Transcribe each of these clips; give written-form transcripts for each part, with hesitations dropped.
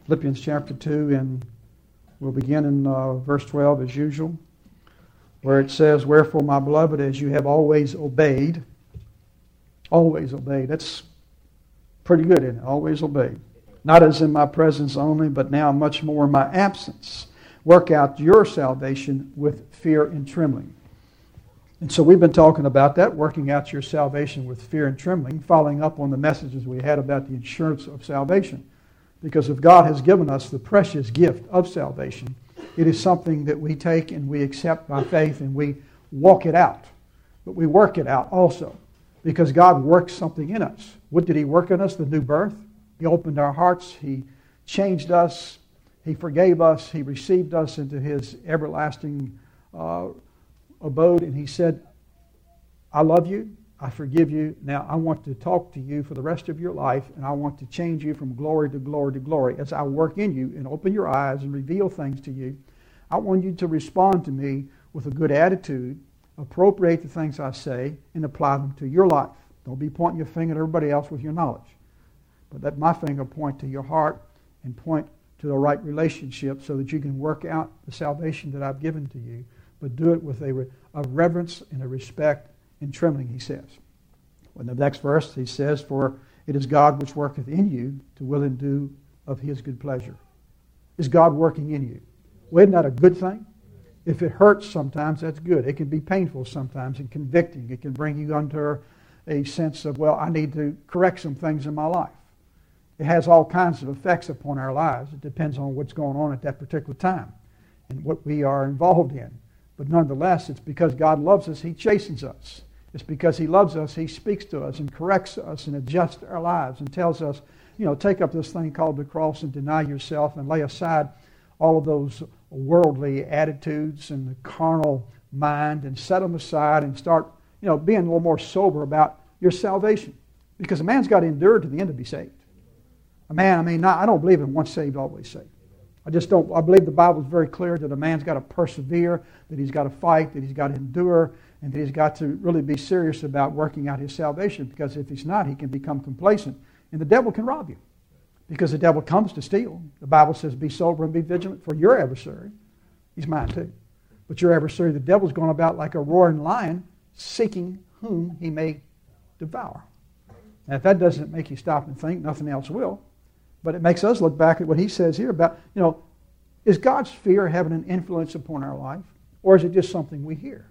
Philippians chapter 2, and we'll begin in verse 12 as usual, where it says, "Wherefore, my beloved, as you have always obeyed," that's pretty good, isn't it? Always obeyed. "Not as in my presence only, but now much more in my absence. Work out your salvation with fear and trembling." And so we've been talking about that, working out your salvation with fear and trembling, following up on the messages we had about the insurance of salvation. Because if God has given us the precious gift of salvation, it is something that we take and we accept by faith and we walk it out. But we work it out also, because God works something in us. What did He work in us? The new birth. He opened our hearts. He changed us. He forgave us. He received us into His everlasting abode. And He said, "I love you. I forgive you. Now I want to talk to you for the rest of your life, and I want to change you from glory to glory to glory. As I work in you and open your eyes and reveal things to you, I want you to respond to me with a good attitude, appropriate the things I say, and apply them to your life. Don't be pointing your finger at everybody else with your knowledge. But let my finger point to your heart and point to the right relationship so that you can work out the salvation that I've given to you. But do it with a reverence and a respect and trembling," he says. In the next verse, he says, "For it is God which worketh in you to will and do of His good pleasure." Is God working in you? Well, isn't that a good thing? If it hurts sometimes, that's good. It can be painful sometimes and convicting. It can bring you under a sense of, well, I need to correct some things in my life. It has all kinds of effects upon our lives. It depends on what's going on at that particular time and what we are involved in. But nonetheless, it's because God loves us, He chastens us. It's because He loves us, He speaks to us and corrects us and adjusts our lives and tells us, take up this thing called the cross and deny yourself and lay aside all of those worldly attitudes and the carnal mind and set them aside and start, being a little more sober about your salvation. Because a man's got to endure to the end to be saved. A man, I don't believe in once saved, always saved. I just don't. I believe the Bible is very clear that a man's got to persevere, that he's got to fight, that he's got to endure, and that he's got to really be serious about working out his salvation, because if he's not, he can become complacent, and the devil can rob you, because the devil comes to steal. The Bible says, "Be sober and be vigilant, for your adversary," he's mine too, but your adversary, the devil's going about like a roaring lion, seeking whom he may devour. Now, if that doesn't make you stop and think, nothing else will. But it makes us look back at what he says here about, is God's fear having an influence upon our life, or is it just something we hear?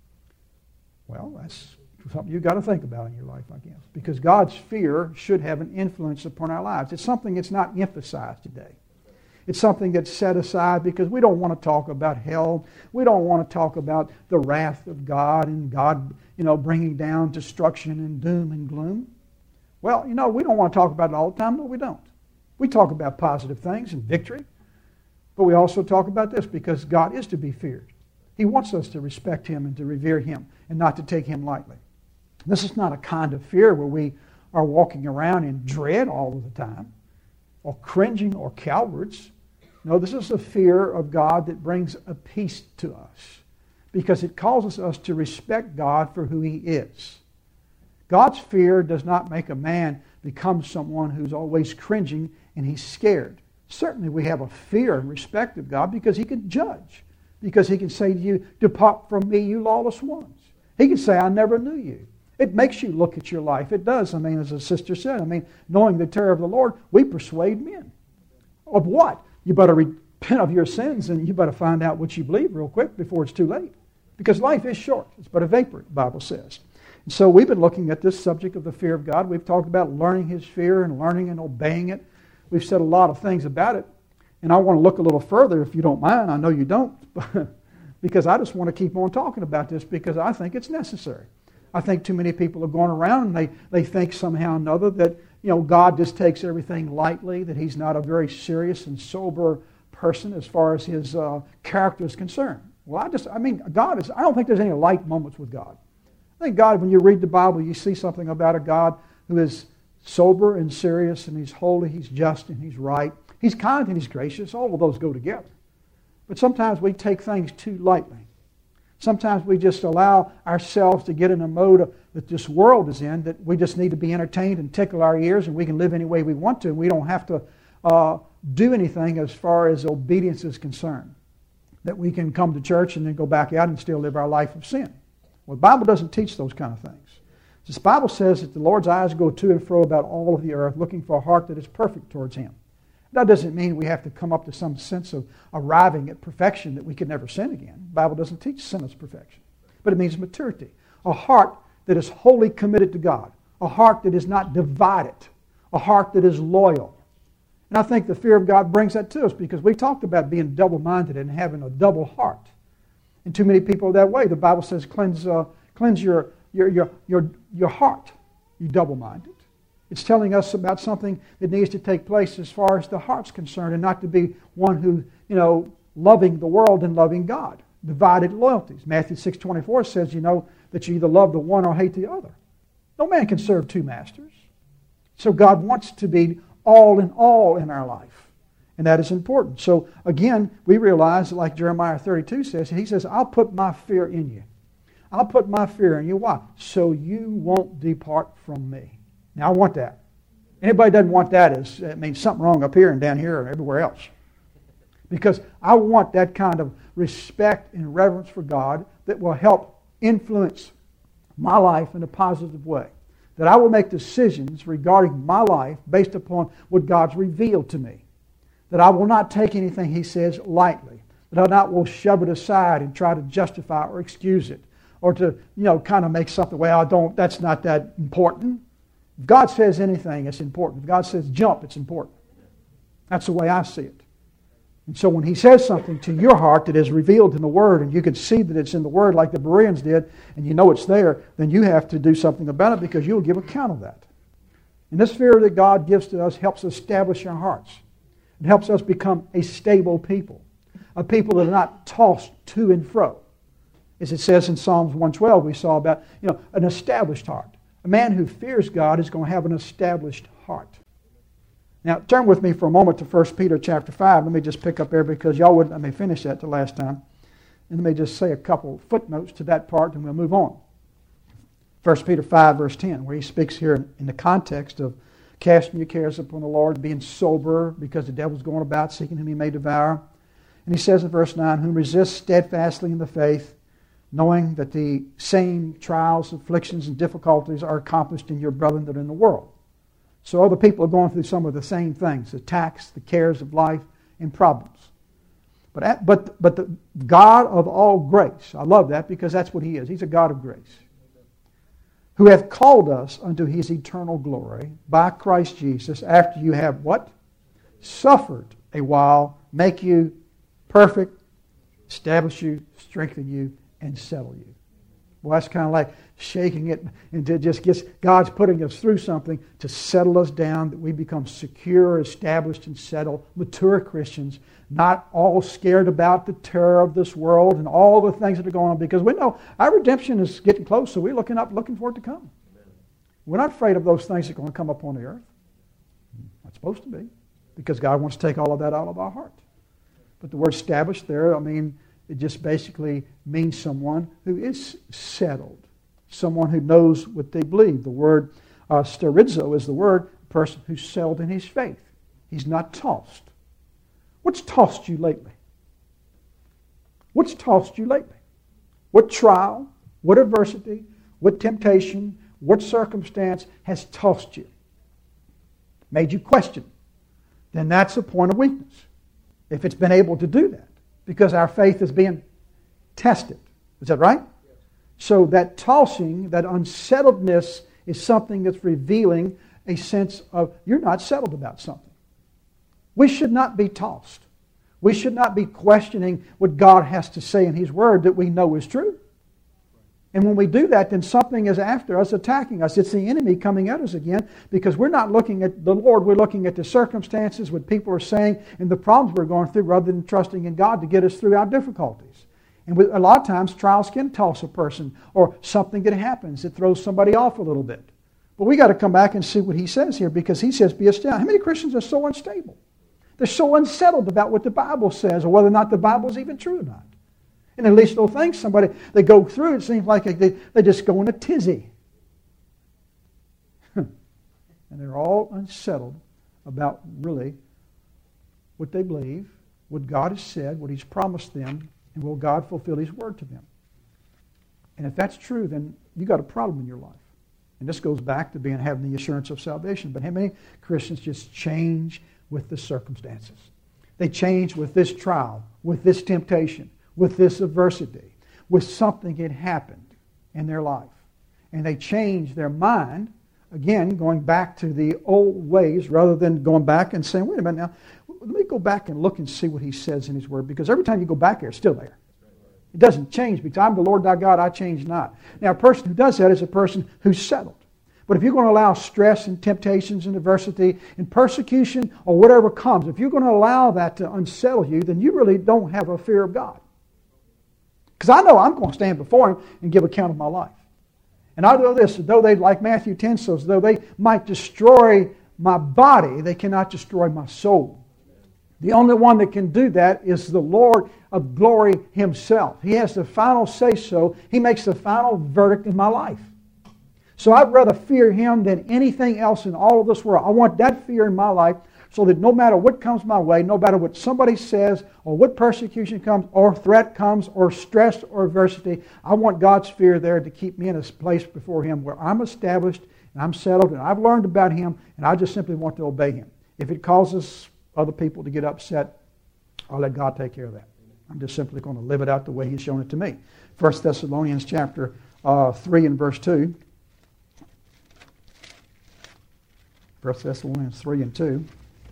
Well, that's something you've got to think about in your life, I guess. Because God's fear should have an influence upon our lives. It's something that's not emphasized today. It's something that's set aside because we don't want to talk about hell. We don't want to talk about the wrath of God and God, bringing down destruction and doom and gloom. Well, we don't want to talk about it all the time. No, we don't. We talk about positive things and victory, but we also talk about this because God is to be feared. He wants us to respect Him and to revere Him and not to take Him lightly. This is not a kind of fear where we are walking around in dread all of the time or cringing or cowards. No, this is a fear of God that brings a peace to us because it causes us to respect God for who He is. God's fear does not make a man become someone who's always cringing and he's scared. Certainly we have a fear and respect of God because He can judge. Because He can say to you, "Depart from me, you lawless ones." He can say, "I never knew you." It makes you look at your life. It does. As the sister said, knowing the terror of the Lord, we persuade men. Of what? You better repent of your sins and you better find out what you believe real quick before it's too late. Because life is short. It's but a vapor, the Bible says. And so we've been looking at this subject of the fear of God. We've talked about learning His fear and learning and obeying it. We've said a lot of things about it. And I want to look a little further, if you don't mind. I know you don't. Because I just want to keep on talking about this because I think it's necessary. I think too many people are going around and they think somehow or another that God just takes everything lightly, that He's not a very serious and sober person as far as His character is concerned. Well, God is, I don't think there's any light moments with God. I think God, when you read the Bible, you see something about a God who is sober and serious, and He's holy, He's just, and He's right. He's kind and He's gracious. All of those go together. But sometimes we take things too lightly. Sometimes we just allow ourselves to get in a mode that this world is in, that we just need to be entertained and tickle our ears, and we can live any way we want to, and we don't have to do anything as far as obedience is concerned. That we can come to church and then go back out and still live our life of sin. Well, the Bible doesn't teach those kind of things. The Bible says that the Lord's eyes go to and fro about all of the earth, looking for a heart that is perfect towards Him. That doesn't mean we have to come up to some sense of arriving at perfection that we could never sin again. The Bible doesn't teach sinless perfection. But it means maturity. A heart that is wholly committed to God. A heart that is not divided. A heart that is loyal. And I think the fear of God brings that to us because we talked about being double-minded and having a double heart. And too many people are that way. The Bible says cleanse your heart, you double-minded. It's telling us about something that needs to take place as far as the heart's concerned and not to be one who, loving the world and loving God. Divided loyalties. Matthew 6:24 says, that you either love the one or hate the other. No man can serve two masters. So God wants to be all in our life. And that is important. So again, we realize, like Jeremiah 32 says, he says, I'll put my fear in you. I'll put my fear in you. Why? So you won't depart from me. Now, I want that. Anybody doesn't want that, it means something wrong up here and down here and everywhere else. Because I want that kind of respect and reverence for God that will help influence my life in a positive way. That I will make decisions regarding my life based upon what God's revealed to me. That I will not take anything He says lightly. That I not will shove it aside and try to justify or excuse it. Or to, kind of make something, that's not that important. If God says anything, it's important. If God says jump, it's important. That's the way I see it. And so when He says something to your heart that is revealed in the Word, and you can see that it's in the Word like the Bereans did, and you know it's there, then you have to do something about it because you'll give account of that. And this fear that God gives to us helps establish our hearts. It helps us become a stable people. A people that are not tossed to and fro. As it says in Psalms 112, we saw about an established heart. A man who fears God is going to have an established heart. Now, turn with me for a moment to 1 Peter chapter 5. Let me just pick up there because y'all wouldn't let me finish that the last time. And let me just say a couple footnotes to that part and we'll move on. 1 Peter 5 verse 10, where he speaks here in the context of casting your cares upon the Lord, being sober because the devil's going about seeking whom he may devour. And he says in verse 9, whom resist steadfastly in the faith, knowing that the same trials, afflictions, and difficulties are accomplished in your brethren that are in the world. So other people are going through some of the same things, attacks, the cares of life, and problems. But the God of all grace, I love that because that's what He is. He's a God of grace. Who hath called us unto His eternal glory by Christ Jesus, after you have what? Suffered a while, make you perfect, establish you, strengthen you, and settle you. Well, that's kind of like shaking it into just God's putting us through something to settle us down, that we become secure, established, and settled, mature Christians, not all scared about the terror of this world and all the things that are going on, because we know our redemption is getting close, so we're looking for it to come. We're not afraid of those things that are going to come up on the earth. Not supposed to be, because God wants to take all of that out of our heart. But the word established there, it just basically means someone who is settled, someone who knows what they believe. The word sterizo is the word person who's settled in his faith. He's not tossed. What's tossed you lately? What's tossed you lately? What trial, what adversity, what temptation, what circumstance has tossed you? Made you question? Then that's a point of weakness. If it's been able to do that. Because our faith is being tested. Is that right? Yes. So that tossing, that unsettledness is something that's revealing a sense of you're not settled about something. We should not be tossed. We should not be questioning what God has to say in His Word that we know is true. And when we do that, then something is after us, attacking us. It's the enemy coming at us again because we're not looking at the Lord. We're looking at the circumstances, what people are saying, and the problems we're going through rather than trusting in God to get us through our difficulties. And a lot of times, trials can toss a person or something that happens that throws somebody off a little bit. But we got to come back and see what He says here because He says, be established. How many Christians are so unstable? They're so unsettled about what the Bible says or whether or not the Bible is even true or not. And at least they'll think they go through, it seems like they just go in a tizzy. And they're all unsettled about really what they believe, what God has said, what He's promised them, and will God fulfill His word to them? And if that's true, then you've got a problem in your life. And this goes back to having the assurance of salvation. But how many Christians just change with the circumstances? They change with this trial, with this temptation, with this adversity, with something that happened in their life. And they change their mind, again, going back to the old ways rather than going back and saying, wait a minute now, let me go back and look and see what He says in His Word. Because every time you go back there, it's still there. It doesn't change because I'm the Lord thy God, I change not. Now, a person who does that is a person who's settled. But if you're going to allow stress and temptations and adversity and persecution or whatever comes, if you're going to allow that to unsettle you, then you really don't have a fear of God. Because I know I'm going to stand before Him and give account of my life. And I know this, though they, like Matthew 10 says, though they might destroy my body, they cannot destroy my soul. The only one that can do that is the Lord of glory Himself. He has the final say-so. He makes the final verdict in my life. So I'd rather fear Him than anything else in all of this world. I want that fear in my life so that no matter what comes my way, no matter what somebody says or what persecution comes or threat comes or stress or adversity, I want God's fear there to keep me in a place before Him where I'm established and I'm settled and I've learned about Him and I just simply want to obey Him. If it causes other people to get upset, I'll let God take care of that. I'm just simply going to live it out the way He's shown it to me. 1 Thessalonians chapter 3 and verse 2. 1 Thessalonians 3 and 2.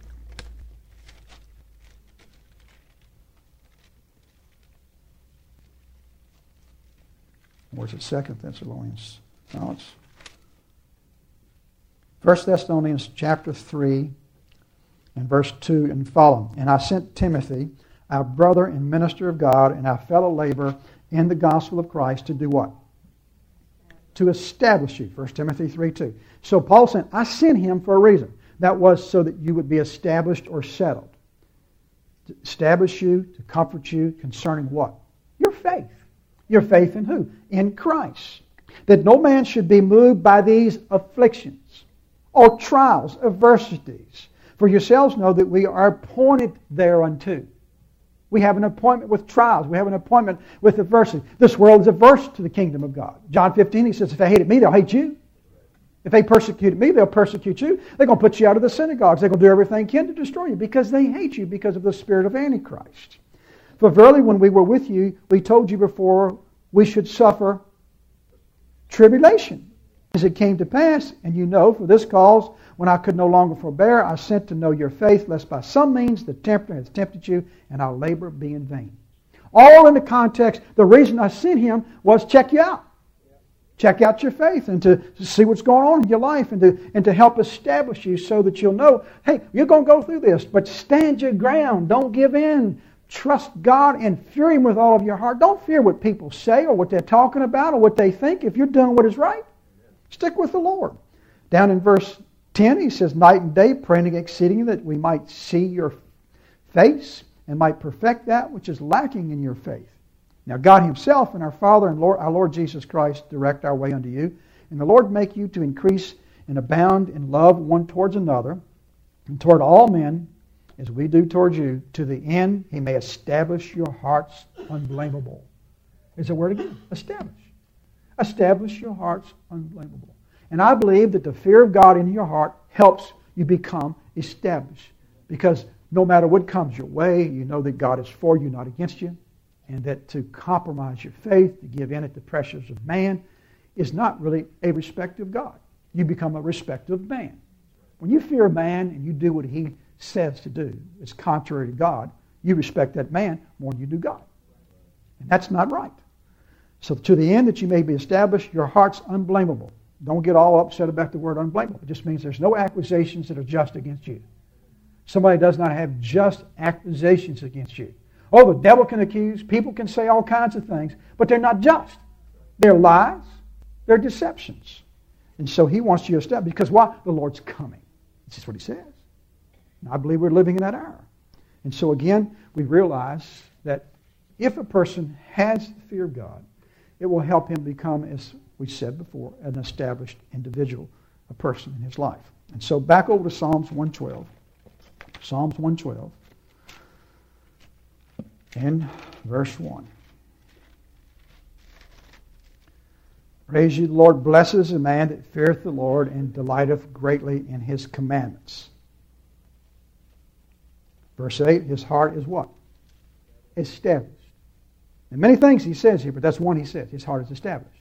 Or is it 2 Thessalonians? No, it's 1 Thessalonians chapter 3 and verse 2 and following. And I sent Timothy, our brother and minister of God, and our fellow laborer in the gospel of Christ, to do what? To establish you. 1 Timothy 3:2. So Paul said, I sent him for a reason. That was so that you would be established or settled. To establish you, to comfort you concerning what? Your faith. Your faith in who? In Christ. That no man should be moved by these afflictions or trials, adversities. For yourselves know that we are appointed thereunto. We have an appointment with trials. We have an appointment with adversity. This world is averse to the kingdom of God. John 15, He says, if they hated me, they'll hate you. If they persecuted me, they'll persecute you. They're going to put you out of the synagogues. They're going to do everything they can to destroy you because they hate you because of the spirit of Antichrist. For verily, when we were with you, we told you before we should suffer tribulation. As it came to pass, and you know, for this cause, when I could no longer forbear, I sent to know your faith, lest by some means the tempter has tempted you, and our labor be in vain. All in the context, the reason I sent him was check you out. Check out your faith and to see what's going on in your life and to help establish you so that you'll know, hey, you're going to go through this, but stand your ground. Don't give in. Trust God and fear Him with all of your heart. Don't fear what people say or what they're talking about or what they think. If you're doing what is right, stick with the Lord. Down in verse 10, he says, night and day, praying exceedingly that we might see your face and might perfect that which is lacking in your faith. Now God Himself and our Father and Lord, our Lord Jesus Christ direct our way unto you. And the Lord make you to increase and abound in love one towards another and toward all men as we do towards you, to the end He may establish your hearts unblameable. There's a word again, establish. Establish your hearts unblameable. And I believe that the fear of God in your heart helps you become established. Because no matter what comes your way, you know that God is for you, not against you. And that to compromise your faith, to give in at the pressures of man, is not really a respect of God. You become a respect of man. When you fear man and you do what he says to do, it's contrary to God, you respect that man more than you do God. And that's not right. So to the end that you may be established, your heart's unblameable. Don't get all upset about the word unblameable. It just means there's no accusations that are just against you. Somebody does not have just accusations against you. Oh, the devil can accuse. People can say all kinds of things, but they're not just. They're lies. They're deceptions. And so he wants you to establish. Because why? The Lord's coming. This is what he says. And I believe we're living in that hour. And so again, we realize that if a person has the fear of God, it will help him become, as we said before, an established individual, a person in his life. And so back over to Psalms 112. Psalms 112. in verse 1. Praise you, the Lord blesses a man that feareth the Lord and delighteth greatly in his commandments. Verse 8, his heart is what? Established. And many things he says here, but that's one he says. His heart is established.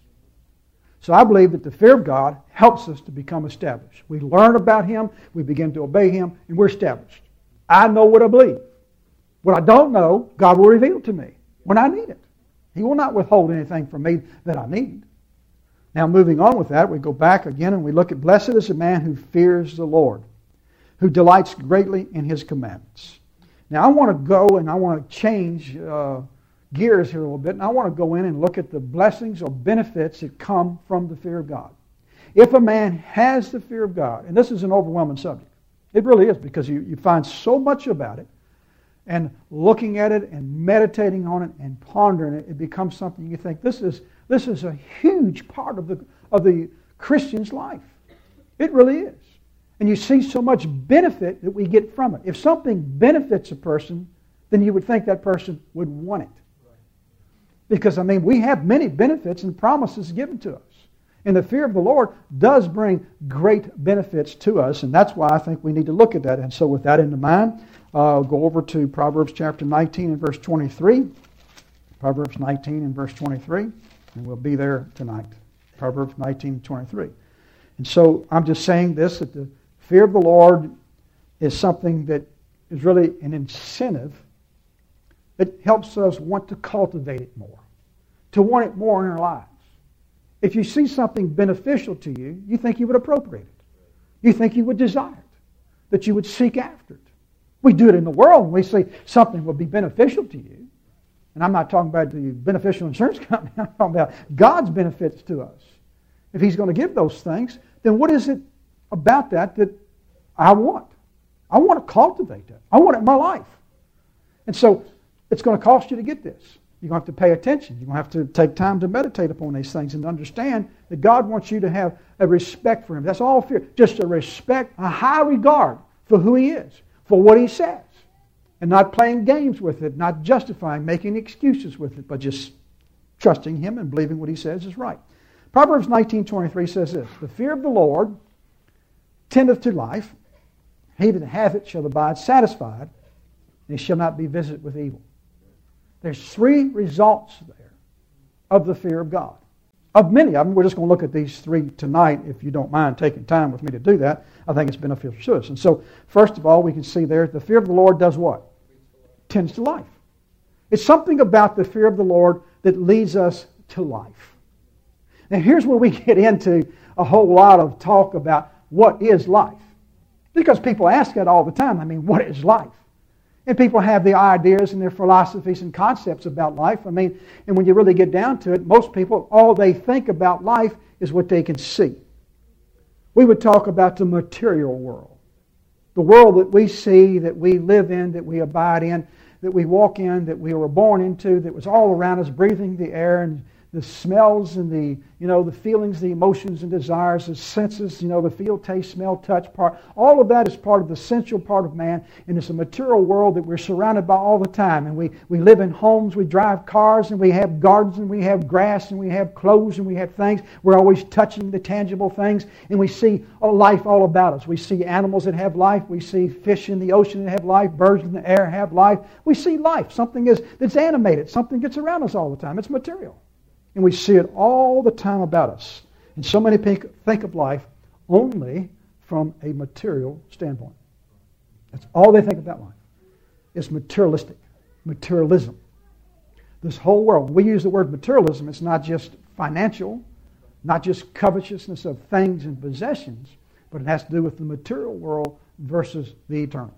So I believe that the fear of God helps us to become established. We learn about Him, we begin to obey Him, and we're established. I know what I believe. What I don't know, God will reveal to me when I need it. He will not withhold anything from me that I need. Now moving on with that, we go back again and we look at blessed is a man who fears the Lord, who delights greatly in His commandments. Now I want to go and I want to change gears here a little bit, and I want to go in and look at the blessings or benefits that come from the fear of God. If a man has the fear of God, and this is an overwhelming subject, it really is, because you find so much about it, and looking at it and meditating on it and pondering it, it becomes something you think, this is a huge part of the Christian's life. It really is. And you see so much benefit that we get from it. If something benefits a person, then you would think that person would want it. Because, we have many benefits and promises given to us. And the fear of the Lord does bring great benefits to us, and that's why I think we need to look at that. And so with that in mind, I'll go over to Proverbs chapter 19 and verse 23. Proverbs 19 and verse 23, and we'll be there tonight. Proverbs 19 and 23. And so I'm just saying this, that the fear of the Lord is something that is really an incentive that helps us want to cultivate it more, to want it more in our lives. If you see something beneficial to you, you think you would appropriate it. You think you would desire it, that you would seek after it. We do it in the world when we see something will be beneficial to you. And I'm not talking about the beneficial insurance company. I'm talking about God's benefits to us. If He's going to give those things, then what is it about that I want? I want to cultivate that. I want it in my life. And so it's going to cost you to get this. You're going to have to pay attention. You're going to have to take time to meditate upon these things and understand that God wants you to have a respect for Him. That's all fear. Just a respect, a high regard for who He is, for what He says. And not playing games with it, not justifying, making excuses with it, but just trusting Him and believing what He says is right. Proverbs 19:23 says this, the fear of the Lord tendeth to life. He that hath it shall abide satisfied, and he shall not be visited with evil. There's 3 results there of the fear of God. Of many of them, we're just going to look at these 3 tonight, if you don't mind taking time with me to do that. I think it's beneficial to us. And so, first of all, we can see there, the fear of the Lord does what? Tends to life. It's something about the fear of the Lord that leads us to life. Now, here's where we get into a whole lot of talk about what is life. Because people ask that all the time. What is life? And people have the ideas and their philosophies and concepts about life. And when you really get down to it, most people, all they think about life is what they can see. We would talk about the material world. The world that we see, that we live in, that we abide in, that we walk in, that we were born into, that was all around us, breathing the air and the smells and the feelings, the emotions and desires, the senses, the feel, taste, smell, touch part. All of that is part of the essential part of man, and it's a material world that we're surrounded by all the time. And we live in homes, we drive cars, and we have gardens, and we have grass, and we have clothes, and we have things. We're always touching the tangible things, and we see life all about us. We see animals that have life. We see fish in the ocean that have life. Birds in the air have life. We see life. Something that's animated. Something gets around us all the time. It's material. And we see it all the time about us. And so many people think of life only from a material standpoint. That's all they think about life. It's materialistic. Materialism. This whole world, we use the word materialism, it's not just financial, not just covetousness of things and possessions, but it has to do with the material world versus the eternal.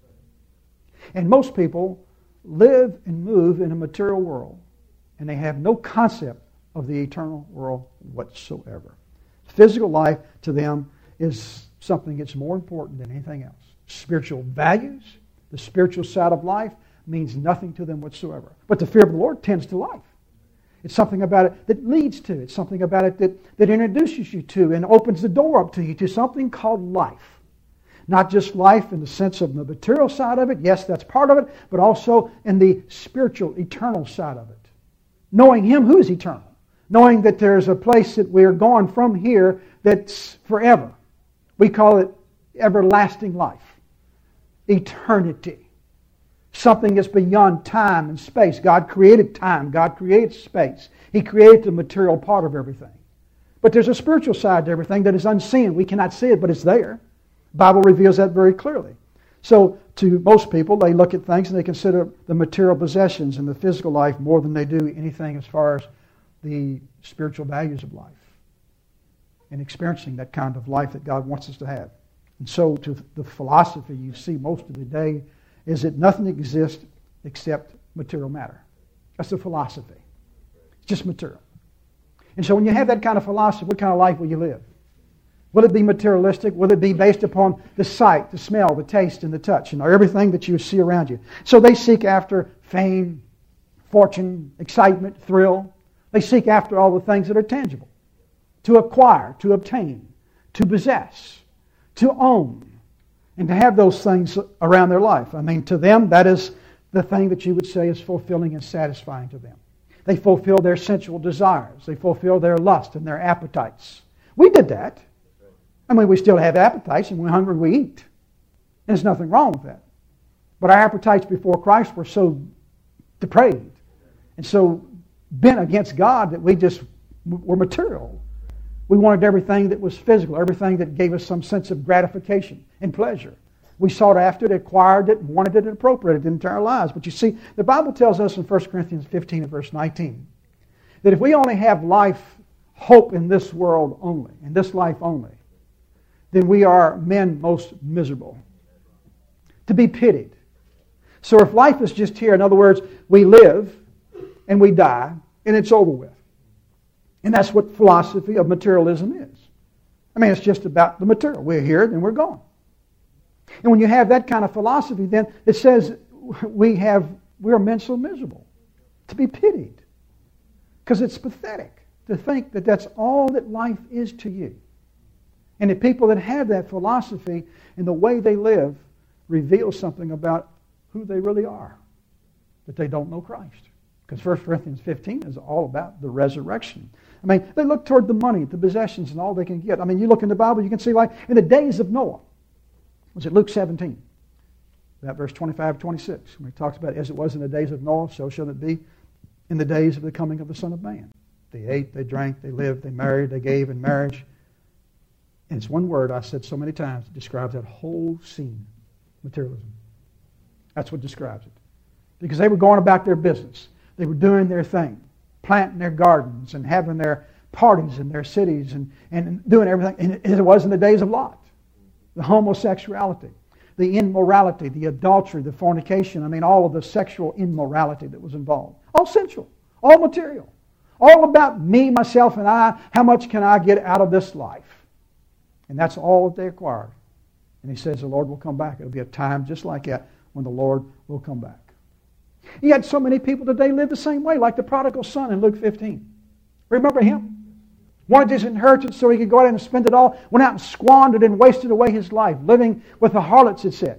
And most people live and move in a material world, and they have no concept of the eternal world whatsoever. Physical life to them is something that's more important than anything else. Spiritual values, the spiritual side of life, means nothing to them whatsoever. But the fear of the Lord tends to life. It's something about it that leads to. It's something about it that introduces you to and opens the door up to you to something called life. Not just life in the sense of the material side of it. Yes, that's part of it. But also in the spiritual, eternal side of it. Knowing Him who is eternal. Knowing that there's a place that we're going from here that's forever. We call it everlasting life. Eternity. Something that's beyond time and space. God created time. God created space. He created the material part of everything. But there's a spiritual side to everything that is unseen. We cannot see it, but it's there. The Bible reveals that very clearly. So to most people, they look at things and they consider the material possessions and the physical life more than they do anything as far as the spiritual values of life and experiencing that kind of life that God wants us to have. And so to the philosophy you see most of the day is that nothing exists except material matter. That's the philosophy. It's just material. And so when you have that kind of philosophy, what kind of life will you live? Will it be materialistic? Will it be based upon the sight, the smell, the taste, and the touch, and everything that you see around you? So they seek after fame, fortune, excitement, thrill. They seek after all the things that are tangible. To acquire, to obtain, to possess, to own, and to have those things around their life. I mean, to them, that is the thing that you would say is fulfilling and satisfying to them. They fulfill their sensual desires. They fulfill their lust and their appetites. We did that. I mean, we still have appetites, and when we're hungry, we eat. And there's nothing wrong with that. But our appetites before Christ were so depraved and so bent against God that we just were material. We wanted everything that was physical, everything that gave us some sense of gratification and pleasure. We sought after it, acquired it, wanted it, and appropriated it into our lives. But you see, the Bible tells us in 1 Corinthians 15 and verse 19 that if we only have life, hope in this world only, in this life only, then we are men most miserable, to be pitied. So if life is just here, in other words, we live and we die and it's over with. And that's what philosophy of materialism is. I mean, it's just about the material. We're here, then we're gone. And when you have that kind of philosophy, then it says we're men so miserable, to be pitied. Because it's pathetic to think that that's all that life is to you. And the people that have that philosophy and the way they live reveal something about who they really are, that they don't know Christ. Because 1 Corinthians 15 is all about the resurrection. I mean, they look toward the money, the possessions, and all they can get. I mean, you look in the Bible, you can see like in the days of Noah. Was it Luke 17? That verse 25, 26, when he talks about as it was in the days of Noah, so shall it be in the days of the coming of the Son of Man. They ate, they drank, they lived, they married, they gave in marriage. And it's one word I said so many times that describes that whole scene, materialism. That's what describes it. Because they were going about their business. They were doing their thing, planting their gardens and having their parties in their cities and doing everything. And it was in the days of Lot. The homosexuality, the immorality, the adultery, the fornication. I mean, all of the sexual immorality that was involved. All sensual, all material. All about me, myself, and I. How much can I get out of this life? And that's all that they acquired. And he says the Lord will come back. It'll be a time just like that when the Lord will come back. Yet so many people today live the same way, like the prodigal son in Luke 15. Remember him? Wanted his inheritance so he could go out and spend it all. Went out and squandered and wasted away his life, living with the harlots, it said.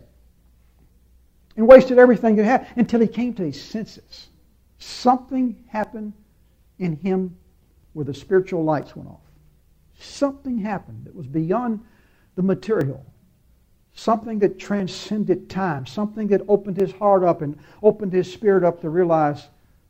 And wasted everything he had until he came to his senses. Something happened in him where the spiritual lights went off. Something happened that was beyond the material. Something that transcended time. Something that opened his heart up and opened his spirit up to realize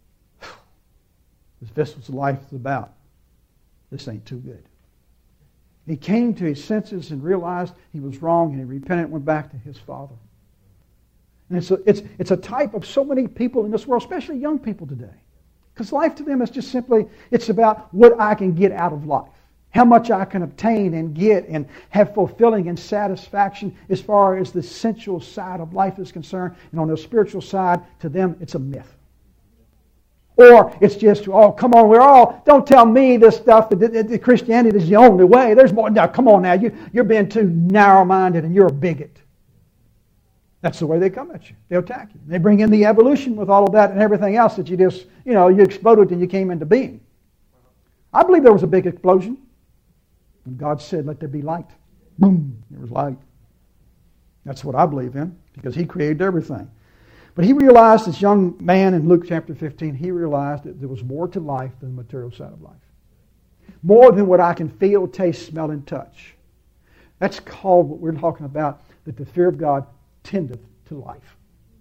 if this was life is about, this ain't too good. He came to his senses and realized he was wrong, and he repented and went back to his father. And it's a type of so many people in this world, especially young people today. Because life to them is just simply, it's about what I can get out of life. How much I can obtain and get and have fulfilling and satisfaction as far as the sensual side of life is concerned. And on the spiritual side, to them, it's a myth. Or it's just, oh, come on, don't tell me this stuff, that Christianity is the only way. There's more. Now, come on now, you're being too narrow-minded and you're a bigot. That's the way they come at you. They attack you. They bring in the evolution with all of that and everything else that you just, you exploded and you came into being. I believe there was a big explosion. And God said, let there be light. Boom, there was light. That's what I believe in, because He created everything. But he realized, this young man in Luke chapter 15, he realized that there was more to life than the material side of life. More than what I can feel, taste, smell, and touch. That's called what we're talking about, that the fear of God tendeth to life.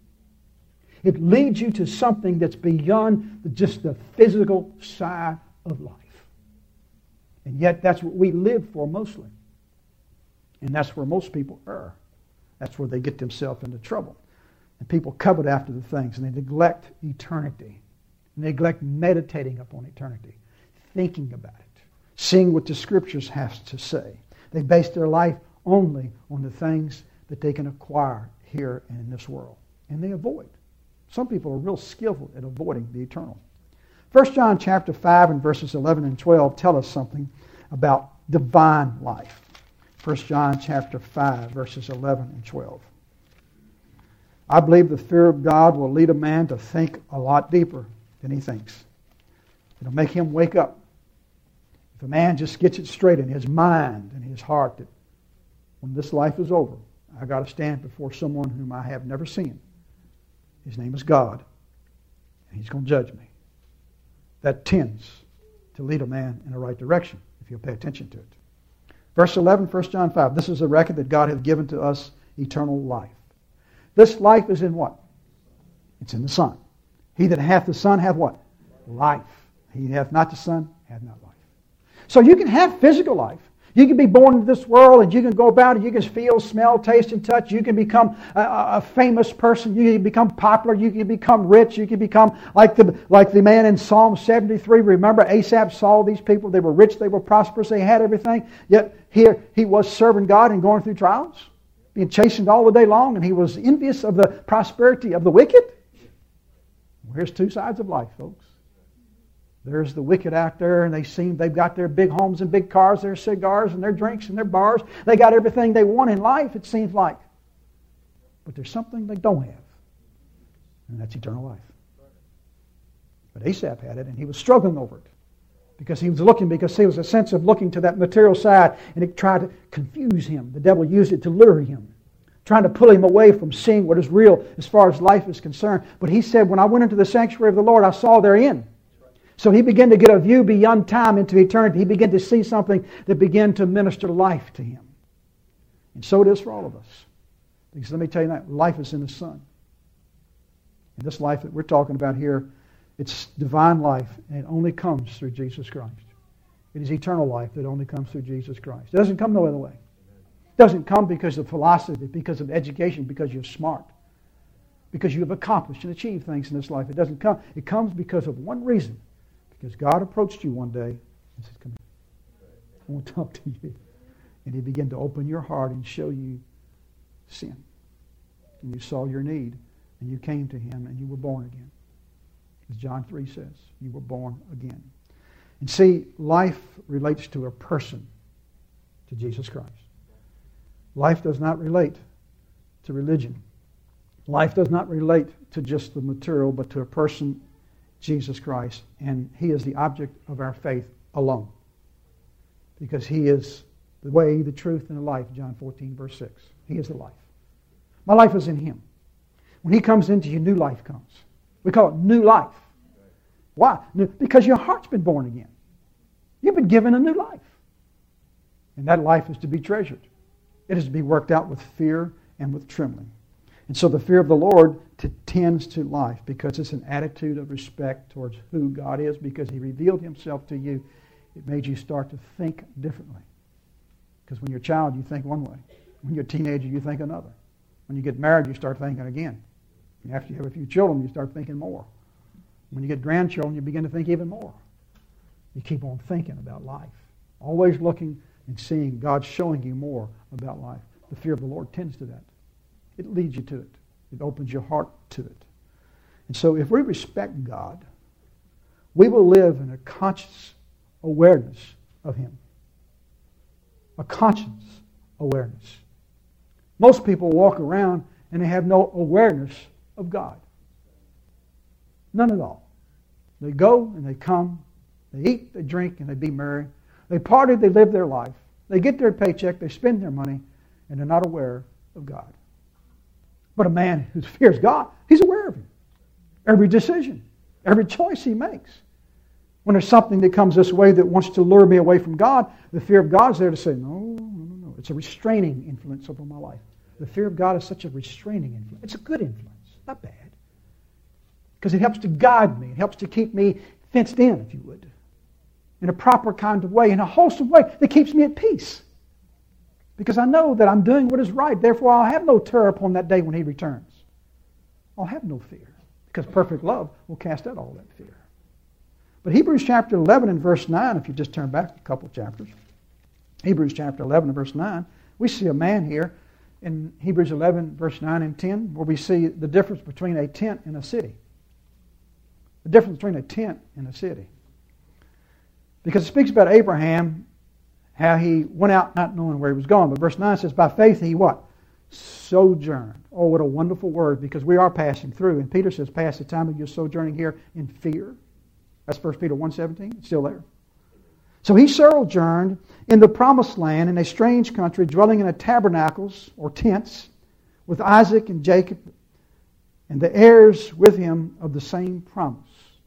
It leads you to something that's beyond just the physical side of life. And yet that's what we live for mostly. And that's where most people err. That's where they get themselves into trouble. And people covet after the things, and they neglect eternity. And they neglect meditating upon eternity, thinking about it, seeing what the Scriptures have to say. They base their life only on the things that they can acquire here and in this world. And they avoid. Some people are real skillful at avoiding the eternal. 1 John chapter 5 and verses 11 and 12 tell us something about divine life. 1 John chapter 5 verses 11 and 12. I believe the fear of God will lead a man to think a lot deeper than he thinks. It'll make him wake up. If a man just gets it straight in his mind and his heart that when this life is over, I've got to stand before someone whom I have never seen. His name is God, and He's going to judge me. That tends to lead a man in the right direction if you'll pay attention to it. Verse 11, 1 John 5. This is a record that God hath given to us eternal life. This life is in what? It's in the Son. He that hath the Son hath what? Life. He that hath not the Son hath not life. So you can have physical life. You can be born into this world and you can go about and you can feel, smell, taste, and touch. You can become a famous person. You can become popular. You can become rich. You can become like the man in Psalm 73. Remember, Asaph saw these people. They were rich. They were prosperous. They had everything. Yet here he was serving God and going through trials, being chastened all the day long, and he was envious of the prosperity of the wicked. Well, here's two sides of life, folks. There's the wicked out there, and they've got their big homes and big cars, their cigars and their drinks and their bars. They got everything they want in life, it seems like. But there's something they don't have, and that's eternal life. But Asaph had it, and he was struggling over it. Because he was a sense of looking to that material side, and it tried to confuse him. The devil used it to lure him, trying to pull him away from seeing what is real as far as life is concerned. But he said, when I went into the sanctuary of the Lord, I saw their end. So he began to get a view beyond time into eternity. He began to see something that began to minister life to him. And so it is for all of us. Because let me tell you that life is in the Son. And this life that we're talking about here, it's divine life, and it only comes through Jesus Christ. It is eternal life that only comes through Jesus Christ. It doesn't come no other way. It doesn't come because of philosophy, because of education, because you're smart, because you have accomplished and achieved things in this life. It doesn't come. It comes because of one reason. Because God approached you one day and said, come here. I want to talk to you. And He began to open your heart and show you sin. And you saw your need, and you came to Him, and you were born again. As John 3 says, you were born again. And see, life relates to a person, to Jesus Christ. Life does not relate to religion. Life does not relate to just the material, but to a person, Jesus Christ. And He is the object of our faith alone. Because He is the way, the truth, and the life, John 14, verse 6. He is the life. My life is in Him. When He comes into you, new life comes. We call it new life. Why? Because your heart's been born again. You've been given a new life. And that life is to be treasured. It is to be worked out with fear and with trembling. And so the fear of the Lord tends to life because it's an attitude of respect towards who God is, because He revealed Himself to you. It made you start to think differently. Because when you're a child, you think one way. When you're a teenager, you think another. When you get married, you start thinking again. And after you have a few children, you start thinking more. When you get grandchildren, you begin to think even more. You keep on thinking about life. Always looking and seeing God showing you more about life. The fear of the Lord tends to that. It leads you to it. It opens your heart to it. And so if we respect God, we will live in a conscious awareness of Him. A conscious awareness. Most people walk around and they have no awareness of God. None at all. They go and they come. They eat, they drink, and they be merry. They party, they live their life. They get their paycheck, they spend their money, and they're not aware of God. But a man who fears God, he's aware of him. Every decision, every choice he makes. When there's something that comes this way that wants to lure me away from God, the fear of God is there to say, no. It's a restraining influence over my life. The fear of God is such a restraining influence. It's a good influence, not bad. Because it helps to guide me. It helps to keep me fenced in, if you would, in a proper kind of way, in a wholesome way that keeps me at peace. Because I know that I'm doing what is right. Therefore, I'll have no terror upon that day when He returns. I'll have no fear. Because perfect love will cast out all that fear. But Hebrews chapter 11 and verse 9, if you just turn back a couple chapters, Hebrews chapter 11 and verse 9, we see a man here in Hebrews 11 verse 9 and 10 where we see the difference between a tent and a city. The difference between a tent and a city. Because it speaks about Abraham, how he went out not knowing where he was going. But verse 9 says, by faith he what? Sojourned. Oh, what a wonderful word, because we are passing through. And Peter says, pass the time of your sojourning here in fear. That's 1 Peter 1:17. It's still there. So he sojourned in the promised land in a strange country, dwelling in tabernacles or tents with Isaac and Jacob and the heirs with him of the same promise.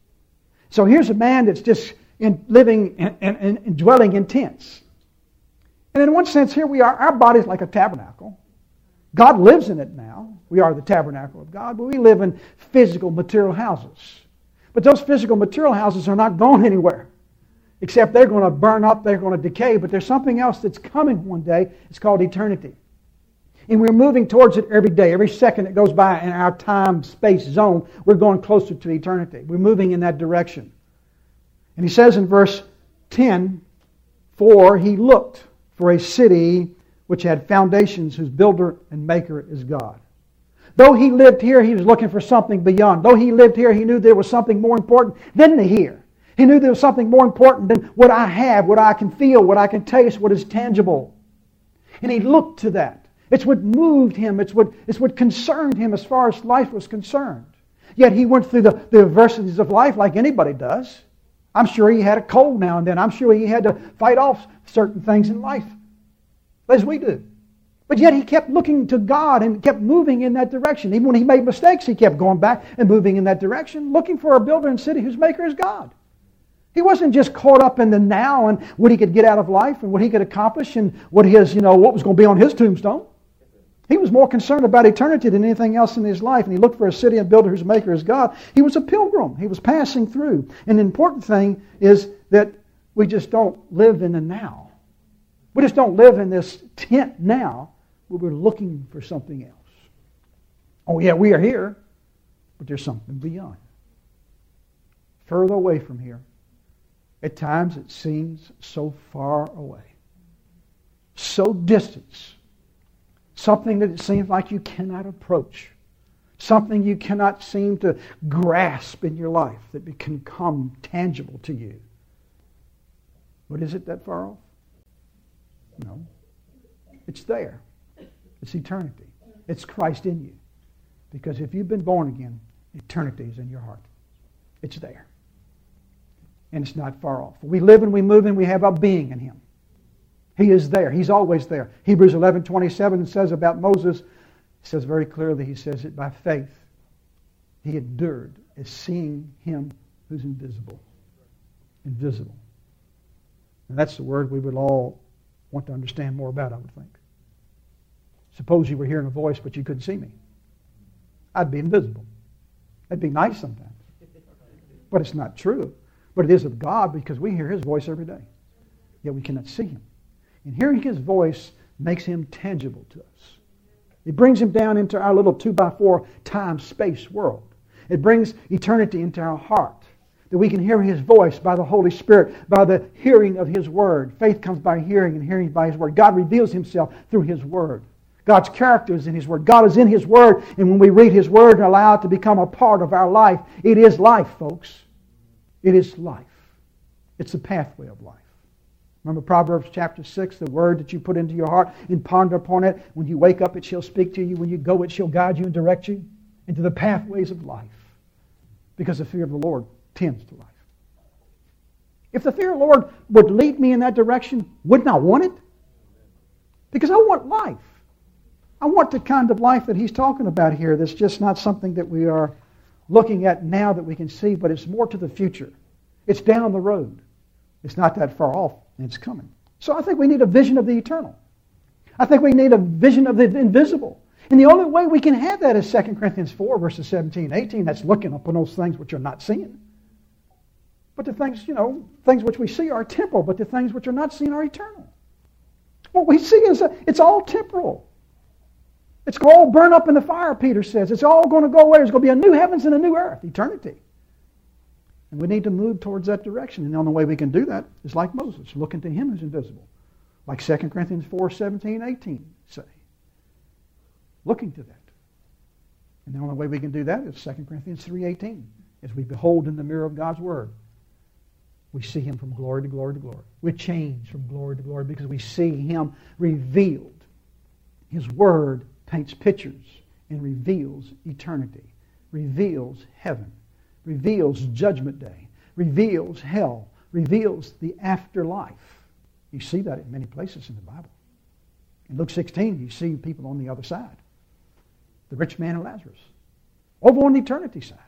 So here's a man that's just living and dwelling in tents. And in one sense, here we are. Our body's like a tabernacle. God lives in it now. We are the tabernacle of God, but we live in physical material houses. But those physical material houses are not going anywhere. Except they're going to burn up, they're going to decay, but there's something else that's coming one day. It's called eternity. And we're moving towards it every day. Every second that goes by in our time-space zone, we're going closer to eternity. We're moving in that direction. And he says in verse 10, for he looked for a city which had foundations, whose builder and maker is God. Though he lived here, he was looking for something beyond. Though he lived here, he knew there was something more important than the here. He knew there was something more important than what I have, what I can feel, what I can taste, what is tangible. And he looked to that. It's what moved him. It's what concerned him as far as life was concerned. Yet he went through the adversities of life like anybody does. I'm sure he had a cold now and then. I'm sure he had to fight off certain things in life, as we do. But yet he kept looking to God and kept moving in that direction. Even when he made mistakes, he kept going back and moving in that direction, looking for a builder and city whose maker is God. He wasn't just caught up in the now and what he could get out of life and what he could accomplish and what was going to be on his tombstone. He was more concerned about eternity than anything else in his life, and he looked for a city and builder whose maker is God. He was a pilgrim. He was passing through. And the important thing is that we just don't live in the now. We just don't live in this tent now, but we're looking for something else. Oh yeah, we are here, but there's something beyond. Further away from here. At times it seems so far away. So distant. Something that it seems like you cannot approach. Something you cannot seem to grasp in your life that can become tangible to you. But is it that far off? No. It's there. It's eternity. It's Christ in you. Because if you've been born again, eternity is in your heart. It's there. And it's not far off. We live and we move and we have our being in Him. He is there. He's always there. Hebrews 11:27 says about Moses, it says very clearly, he says it by faith. He endured as seeing Him who's invisible. Invisible. And that's the word we would all want to understand more about, I would think. Suppose you were hearing a voice but you couldn't see me. I'd be invisible. That'd be nice sometimes. But it's not true. But it is of God because we hear His voice every day. Yet we cannot see Him. And hearing His voice makes Him tangible to us. It brings Him down into our little 2x4 time-space world. It brings eternity into our heart. That we can hear His voice by the Holy Spirit, by the hearing of His Word. Faith comes by hearing and hearing by His Word. God reveals Himself through His Word. God's character is in His Word. God is in His Word. And when we read His Word and allow it to become a part of our life, it is life, folks. It is life. It's the pathway of life. Remember Proverbs chapter 6, the word that you put into your heart and ponder upon it. When you wake up, it shall speak to you. When you go, it shall guide you and direct you into the pathways of life. Because the fear of the Lord tends to life. If the fear of the Lord would lead me in that direction, wouldn't I want it? Because I want life. I want the kind of life that he's talking about here that's just not something that we are looking at now that we can see, but it's more to the future. It's down the road. It's not that far off, and it's coming. So I think we need a vision of the eternal. I think we need a vision of the invisible. And the only way we can have that is 2 Corinthians 4, verses 17 and 18. That's looking upon those things which are not seen. But the things, things which we see are temporal, but the things which are not seen are eternal. What we see is it's all temporal. It's all burned up in the fire, Peter says. It's all going to go away. There's going to be a new heavens and a new earth, eternity. And we need to move towards that direction. And the only way we can do that is like Moses, looking to him who's invisible. Like 2 Corinthians 4, 17, 18 say. Looking to that. And the only way we can do that is 2 Corinthians 3:18. As we behold in the mirror of God's Word, we see Him from glory to glory to glory. We change from glory to glory because we see Him revealed. His Word paints pictures and reveals eternity, reveals heaven, reveals judgment day, reveals hell, reveals the afterlife. You see that in many places in the Bible. In Luke 16, you see people on the other side. The rich man and Lazarus. Over on the eternity side.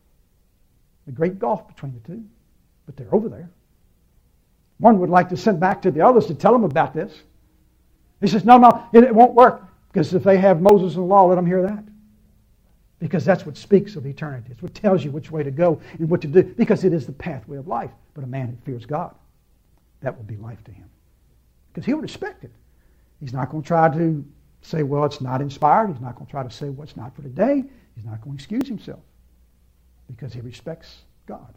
The great gulf between the two. But they're over there. One would like to send back to the others to tell them about this. He says, no, it won't work. Because if they have Moses and the law, let them hear that. Because that's what speaks of eternity. It's what tells you which way to go and what to do. Because it is the pathway of life. But a man who fears God, that will be life to him. Because he'll respect it. He's not going to try to say, well, it's not inspired. He's not going to try to say, well, it's not for today. He's not going to excuse himself. Because he respects God.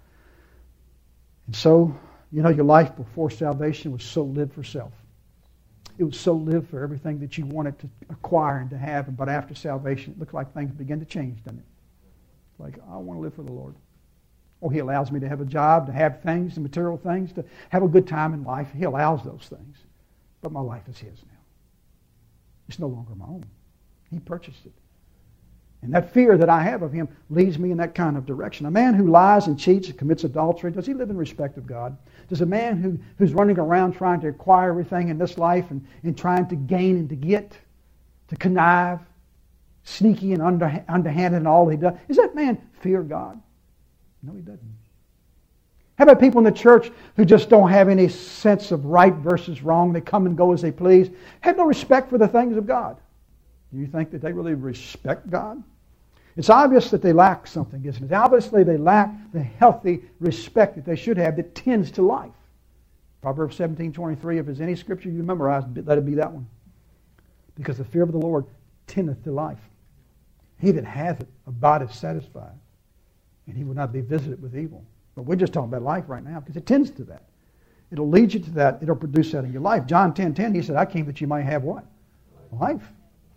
And so, your life before salvation was so lived for self. It was so lived for everything that you wanted to acquire and to have. But after salvation, it looked like things began to change, doesn't it? Like, I want to live for the Lord. Oh, He allows me to have a job, to have things, the material things, to have a good time in life. He allows those things. But my life is His now. It's no longer my own. He purchased it. And that fear that I have of Him leads me in that kind of direction. A man who lies and cheats and commits adultery, does he live in respect of God? Does a man who's running around trying to acquire everything in this life and trying to gain and to get, to connive, sneaky and underhanded in all he does, does that man fear God? No, he doesn't. How about people in the church who just don't have any sense of right versus wrong? They come and go as they please. Have no respect for the things of God. Do you think that they really respect God? It's obvious that they lack something, isn't it? Obviously they lack the healthy respect that they should have that tends to life. Proverbs 17:23, if there's any scripture you memorize, let it be that one. Because the fear of the Lord tendeth to life. He that hath it abideth satisfied, and he will not be visited with evil. But we're just talking about life right now because it tends to that. It'll lead you to that. It'll produce that in your life. John 10:10, He said, I came that you might have what? Life.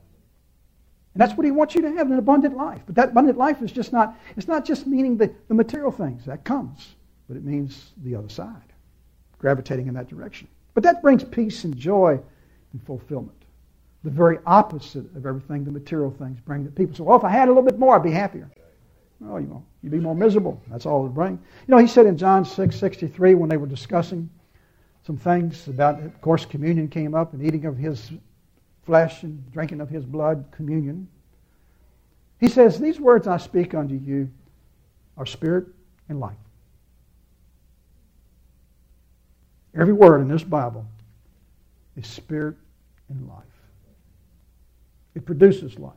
And that's what He wants you to have, an abundant life. But that abundant life is just not, it's not just meaning the material things. That comes. But it means the other side. Gravitating in that direction. But that brings peace and joy and fulfillment. The very opposite of everything the material things bring. That people say, well, if I had a little bit more, I'd be happier. No, you won't. You'd be more miserable. That's all it'll bring. He said in John 6:63 when they were discussing some things about, of course, communion came up and eating of His flesh and drinking of His blood, communion. He says, these words I speak unto you are spirit and life. Every word in this Bible is spirit and life. It produces life.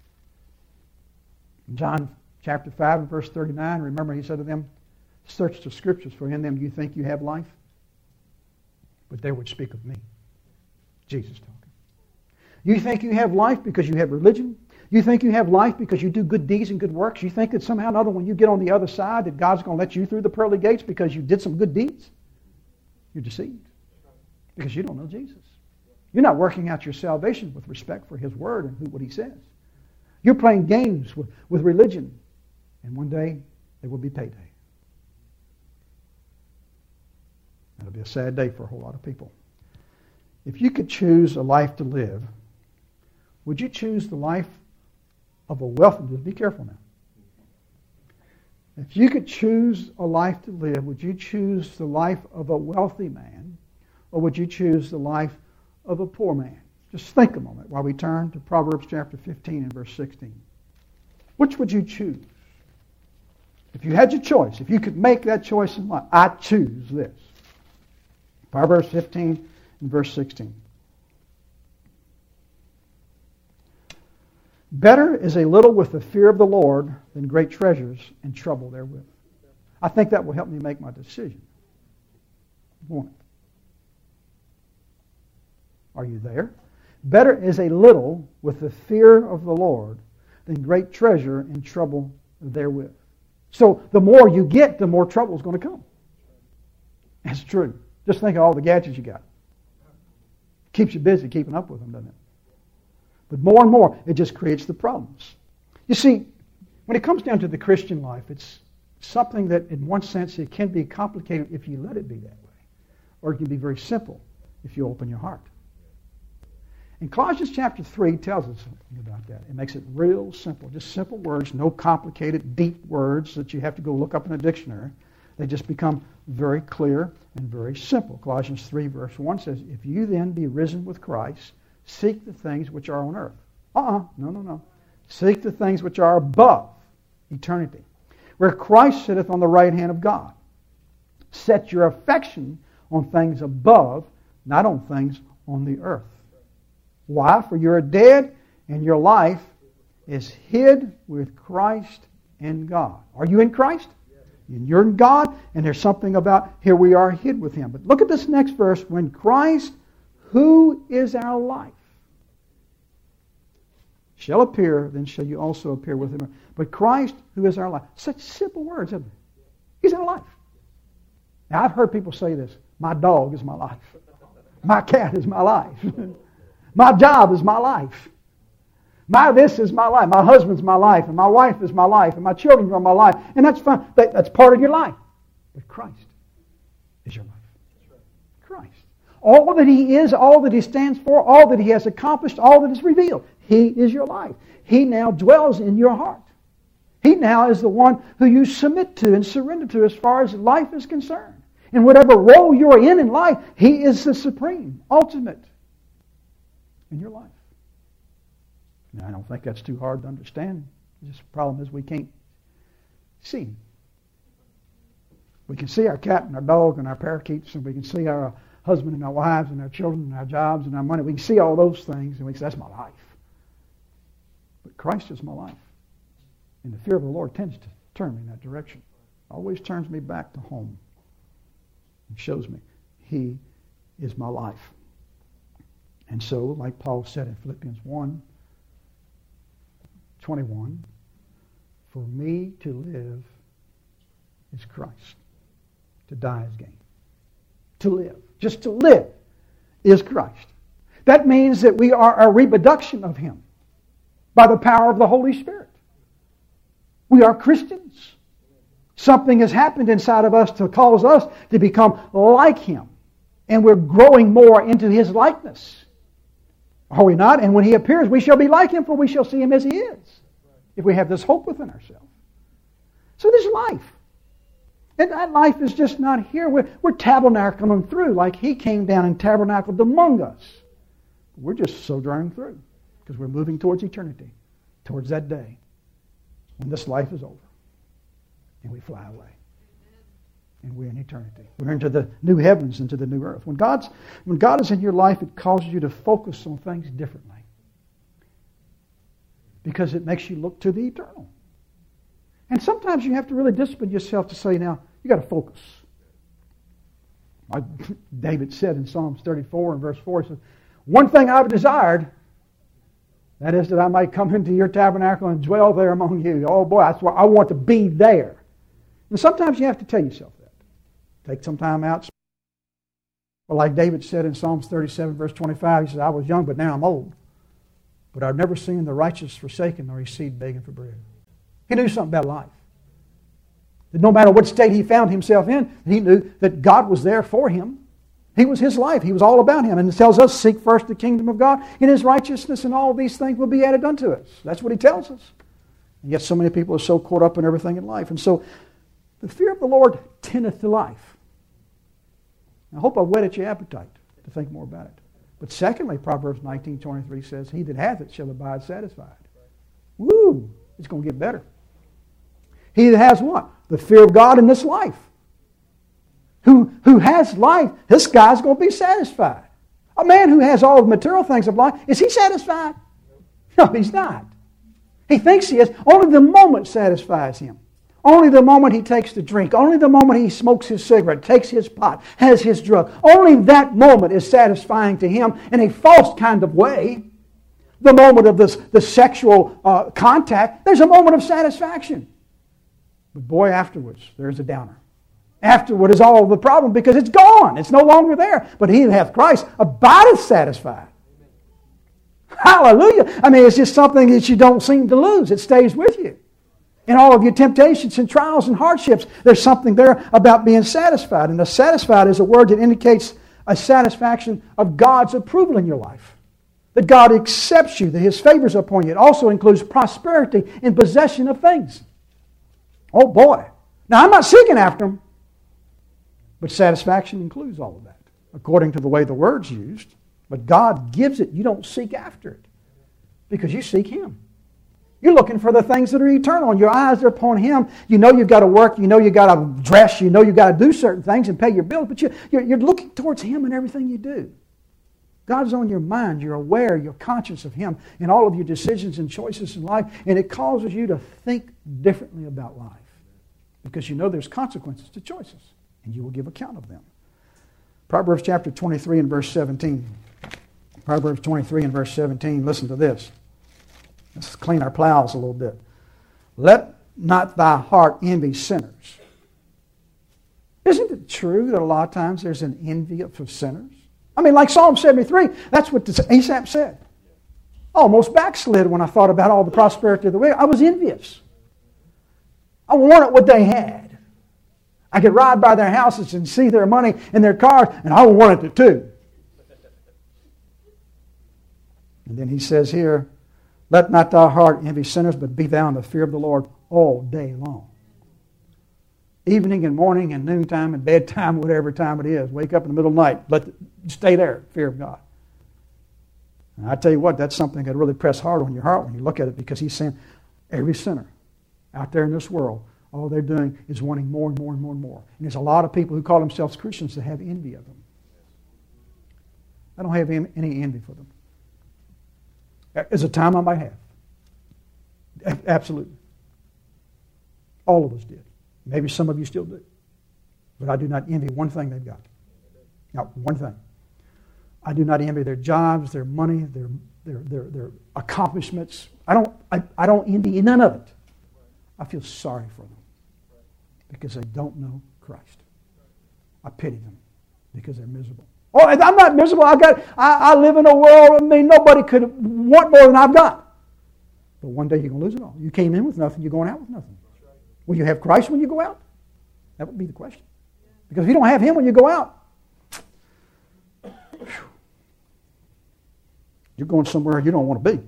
In John chapter 5 and verse 39, remember He said to them, search the scriptures, for in them you think you have life, but they would speak of me. Jesus talking. You think you have life because you have religion? You think you have life because you do good deeds and good works? You think that somehow or another when you get on the other side that God's going to let you through the pearly gates because you did some good deeds? You're deceived. Because you don't know Jesus. You're not working out your salvation with respect for His Word and what He says. You're playing games with religion. And one day, there will be payday. That'll be a sad day for a whole lot of people. If you could choose a life to live, would you choose the life of a wealthy man? Be careful now. If you could choose a life to live, would you choose the life of a wealthy man, or would you choose the life of a poor man? Just think a moment while we turn to Proverbs chapter 15 and verse 16. Which would you choose? If you had your choice, if you could make that choice in life, I choose this. Proverbs 15 and verse 16. Better is a little with the fear of the Lord than great treasures and trouble therewith. I think that will help me make my decision. Won't it? Are you there? Better is a little with the fear of the Lord than great treasure and trouble therewith. So the more you get, the more trouble is going to come. That's true. Just think of all the gadgets you got. Keeps you busy keeping up with them, doesn't it? But more and more, it just creates the problems. You see, when it comes down to the Christian life, it's something that, in one sense, it can be complicated if you let it be that way. Or it can be very simple if you open your heart. And Colossians chapter 3 tells us something about that. It makes it real simple. Just simple words, no complicated, deep words that you have to go look up in a dictionary. They just become very clear and very simple. Colossians 3 verse 1 says, if you then be risen with Christ, seek the things which are on earth. No. Seek the things which are above eternity, where Christ sitteth on the right hand of God. Set your affection on things above, not on things on the earth. Why? For you are dead, and your life is hid with Christ in God. Are you in Christ? And you're in God, and there's something about here we are hid with Him. But look at this next verse. When Christ, who is our life, shall appear, then shall you also appear with Him. But Christ, who is our life. Such simple words, isn't it? He's our life. Now, I've heard people say this. My dog is my life. My cat is my life. My job is my life. This is my life. My husband's my life. And my wife is my life. And my children are my life. And that's fine. That's part of your life. But Christ is your life. Christ. All that He is, all that He stands for, all that He has accomplished, all that is revealed. He is your life. He now dwells in your heart. He now is the one who you submit to and surrender to as far as life is concerned. In whatever role you're in life, He is the supreme, ultimate in your life. Now, I don't think that's too hard to understand. The problem is we can't see Him. We can see our cat and our dog and our parakeets, and we can see our husband and our wives and our children and our jobs and our money. We can see all those things, and we say, that's my life. But Christ is my life. And the fear of the Lord tends to turn me in that direction. Always turns me back to home. It shows me He is my life. And so, like Paul said in Philippians 1:21, for me to live is Christ. To die is gain. To live, just to live, is Christ. That means that we are a reproduction of Him by the power of the Holy Spirit. We are Christians. Something has happened inside of us to cause us to become like Him. And we're growing more into His likeness. Are we not? And when He appears, we shall be like Him, for we shall see Him as He is. If we have this hope within ourselves. So there's life. And that life is just not here. We're tabernacling through like He came down and tabernacled among us. We're just sojourning through because we're moving towards eternity, towards that day when this life is over and we fly away. And we're in eternity. We're into the new heavens, into the new earth. When God is in your life, it causes you to focus on things differently. Because it makes you look to the eternal. And sometimes you have to really discipline yourself to say, now, you got to focus. Like David said in Psalms 34 and verse 4, he says, one thing I've desired, that is that I might come into your tabernacle and dwell there among you. Oh boy, that's why I want to be there. And sometimes you have to tell yourself that. Take some time out. Well, like David said in Psalms 37, verse 25, he says, I was young, but now I'm old. But I've never seen the righteous forsaken nor his seed begging for bread. He knew something about life. That no matter what state he found himself in, he knew that God was there for him. He was his life. He was all about Him. And it tells us, seek first the kingdom of God and His righteousness, and all these things will be added unto us. That's what He tells us. And yet so many people are so caught up in everything in life. And so the fear of the Lord tendeth to life. I hope I've whetted your appetite to think more about it. But secondly, Proverbs 19:23 says, he that hath it shall abide satisfied. Woo! It's going to get better. He that has what? The fear of God in this life. Who has life, this guy's going to be satisfied. A man who has all the material things of life, is he satisfied? No, he's not. He thinks he is. Only the moment satisfies him. Only the moment he takes the drink. Only the moment he smokes his cigarette, takes his pot, has his drug. Only that moment is satisfying to him in a false kind of way. The moment of the sexual contact, there's a moment of satisfaction. But boy, afterwards, there's a downer. Afterward is all the problem because it's gone. It's no longer there. But he that hath Christ abideth satisfied. Hallelujah. I mean, it's just something that you don't seem to lose. It stays with you. In all of your temptations and trials and hardships, there's something there about being satisfied. And the satisfied is a word that indicates a satisfaction of God's approval in your life. That God accepts you, that His favors are upon you. It also includes prosperity in possession of things. Oh boy. Now, I'm not seeking after them. But satisfaction includes all of that, according to the way the word's used. But God gives it. You don't seek after it because you seek Him. You're looking for the things that are eternal, and your eyes are upon Him. You know you've got to work. You know you've got to dress. You know you've got to do certain things and pay your bills. But you're looking towards Him in everything you do. God's on your mind. You're aware. You're conscious of Him in all of your decisions and choices in life. And it causes you to think differently about life because you know there's consequences to choices. And you will give account of them. Proverbs chapter 23 and verse 17. Proverbs 23 and verse 17. Listen to this. Let's clean our plows a little bit. Let not thy heart envy sinners. Isn't it true that a lot of times there's an envy of sinners? I mean, like Psalm 73, that's what Asaph said. I almost backslid when I thought about all the prosperity of the wicked. I was envious. I wanted what they had. I could ride by their houses and see their money and their cars, and I wanted it too. And then he says here, let not thy heart envy sinners, but be thou in the fear of the Lord all day long. Evening and morning and noontime and bedtime, whatever time it is. Wake up in the middle of the night. Stay there, fear of God. And I tell you what, that's something that really press hard on your heart when you look at it, because he's saying every sinner out there in this world, all they're doing is wanting more and more and more and more. And there's a lot of people who call themselves Christians that have envy of them. I don't have any envy for them. There's a time I might have. Absolutely. All of us did. Maybe some of you still do. But I do not envy one thing they've got. Not one thing. I do not envy their jobs, their money, their accomplishments. I don't envy none of it. I feel sorry for them because they don't know Christ. I pity them because they're miserable. Oh, I'm not miserable. I live in a world. I mean, nobody could want more than I've got. But one day you're going to lose it all. You came in with nothing. You're going out with nothing. Will you have Christ when you go out? That would be the question. Because if you don't have Him when you go out, you're going somewhere you don't want to be.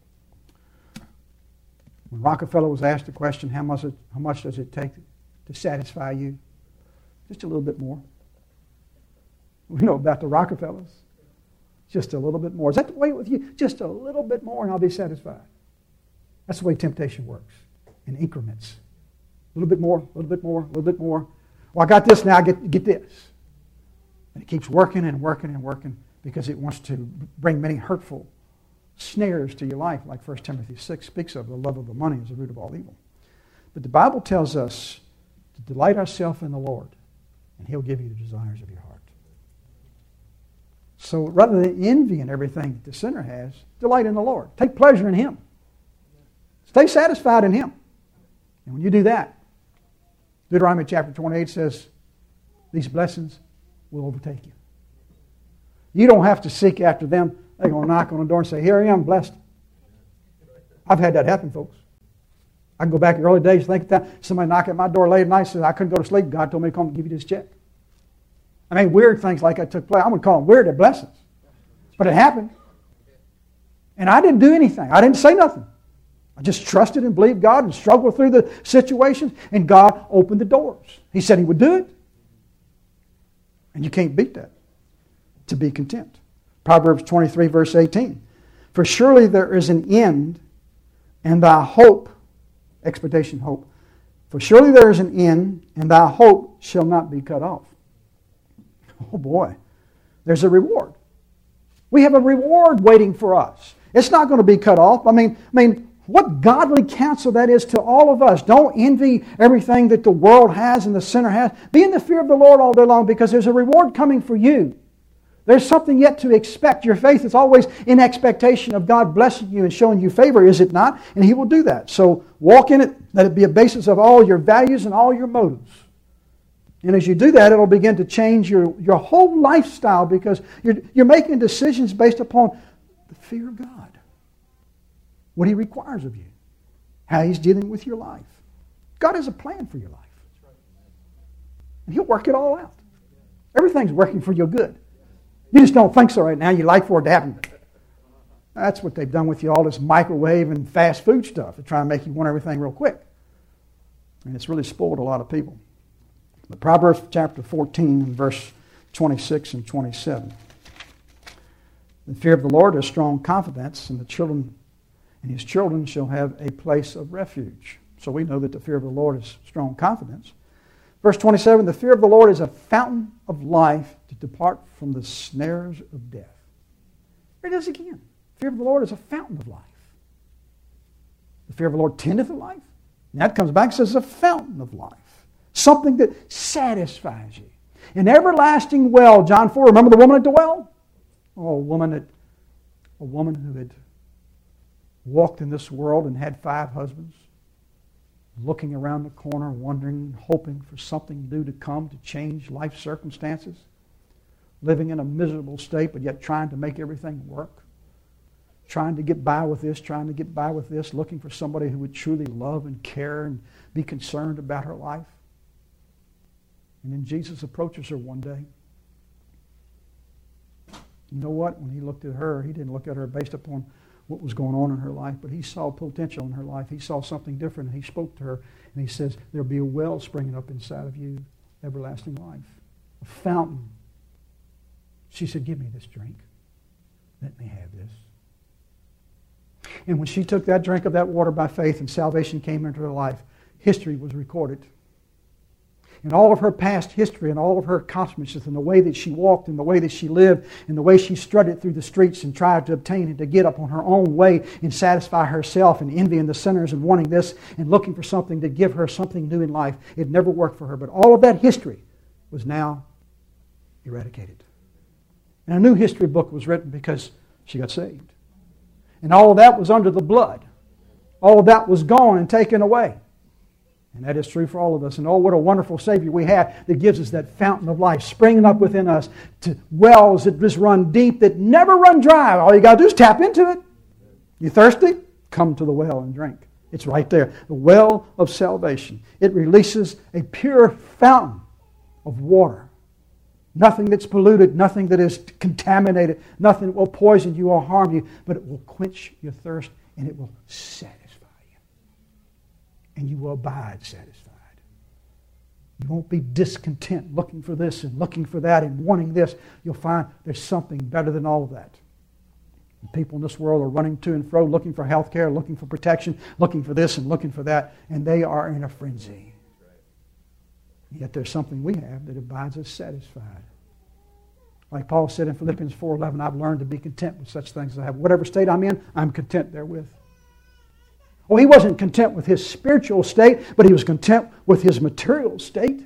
When Rockefeller was asked the question, how much does it take to satisfy you? Just a little bit more. We know about the Rockefellers. Just a little bit more. Is that the way with you? Just a little bit more and I'll be satisfied. That's the way temptation works, in increments. A little bit more, a little bit more, a little bit more. Well, I got this now, I get this. And it keeps working and working and working because it wants to bring many hurtful snares to your life, like 1 Timothy 6 speaks of. The love of the money is the root of all evil. But the Bible tells us to delight ourselves in the Lord, and He'll give you the desires of your heart. So rather than envying everything that the sinner has, delight in the Lord. Take pleasure in Him. Stay satisfied in Him. And when you do that, Deuteronomy chapter 28 says, these blessings will overtake you. You don't have to seek after them. They're going to knock on the door and say, here I am, blessed. I've had that happen, folks. I can go back in the early days, think that somebody knocked at my door late at night and said, I couldn't go to sleep. God told me to come and give you this check. I mean, weird things like that took place. I'm going to call them weird, they're blessings. But it happened. And I didn't do anything. I didn't say nothing. I just trusted and believed God and struggled through the situations, and God opened the doors. He said He would do it. And you can't beat that. To be content. Proverbs 23, verse 18. For surely there is an end, and thy hope, expectation, hope. For surely there is an end, and thy hope shall not be cut off. Oh boy, there's a reward. We have a reward waiting for us. It's not going to be cut off. I mean, what godly counsel that is to all of us. Don't envy everything that the world has and the sinner has. Be in the fear of the Lord all day long, because there's a reward coming for you. There's something yet to expect. Your faith is always in expectation of God blessing you and showing you favor, is it not? And He will do that. So walk in it. Let it be a basis of all your values and all your motives. And as you do that, it'll begin to change your whole lifestyle, because you're making decisions based upon the fear of God. What He requires of you. How He's dealing with your life. God has a plan for your life. And He'll work it all out. Everything's working for your good. You just don't think so right now. You like for it to happen. That's what they've done with you, all this microwave and fast food stuff. They're trying to make you want everything real quick. And it's really spoiled a lot of people. But Proverbs chapter 14 and verse 26 and 27. The fear of the Lord is strong confidence, and His children shall have a place of refuge. So we know that the fear of the Lord is strong confidence. Verse 27, the fear of the Lord is a fountain of life to depart from the snares of death. Here it is again. The fear of the Lord is a fountain of life. The fear of the Lord tendeth to life. And that comes back and says a fountain of life. Something that satisfies you. An everlasting well, John 4, remember the woman at the well? Oh, a woman who had walked in this world and had 5 husbands. Looking around the corner, wondering, hoping for something new to come to change life circumstances. Living in a miserable state, but yet trying to make everything work. Trying to get by with this, trying to get by with this, looking for somebody who would truly love and care and be concerned about her life. And then Jesus approaches her one day. You know what? When He looked at her, He didn't look at her based upon what was going on in her life, but He saw potential in her life. He saw something different, and He spoke to her, and He says, there'll be a well springing up inside of you, everlasting life, a fountain. She said, give me this drink. Let me have this. And when she took that drink of that water by faith and salvation came into her life, history was recorded. And all of her past history and all of her accomplishments and the way that she walked and the way that she lived and the way she strutted through the streets and tried to obtain and to get up on her own way and satisfy herself and envying the sinners and wanting this and looking for something to give her something new in life. It never worked for her. But all of that history was now eradicated. And a new history book was written because she got saved. And all of that was under the blood. All of that was gone and taken away. And that is true for all of us. And oh, what a wonderful Savior we have that gives us that fountain of life springing up within us to wells that just run deep, that never run dry. All you got to do is tap into it. You thirsty? Come to the well and drink. It's right there. The well of salvation. It releases a pure fountain of water. Nothing that's polluted, nothing that is contaminated, nothing that will poison you or harm you, but it will quench your thirst and it will satisfy. And you will abide satisfied. You won't be discontent looking for this and looking for that and wanting this. You'll find there's something better than all of that. And people in this world are running to and fro, looking for health care, looking for protection, looking for this and looking for that, and they are in a frenzy. Yet there's something we have that abides us satisfied. Like Paul said in Philippians 4:11, I've learned to be content with such things as I have. Whatever state I'm in, I'm content therewith. Well, he wasn't content with his spiritual state, but he was content with his material state.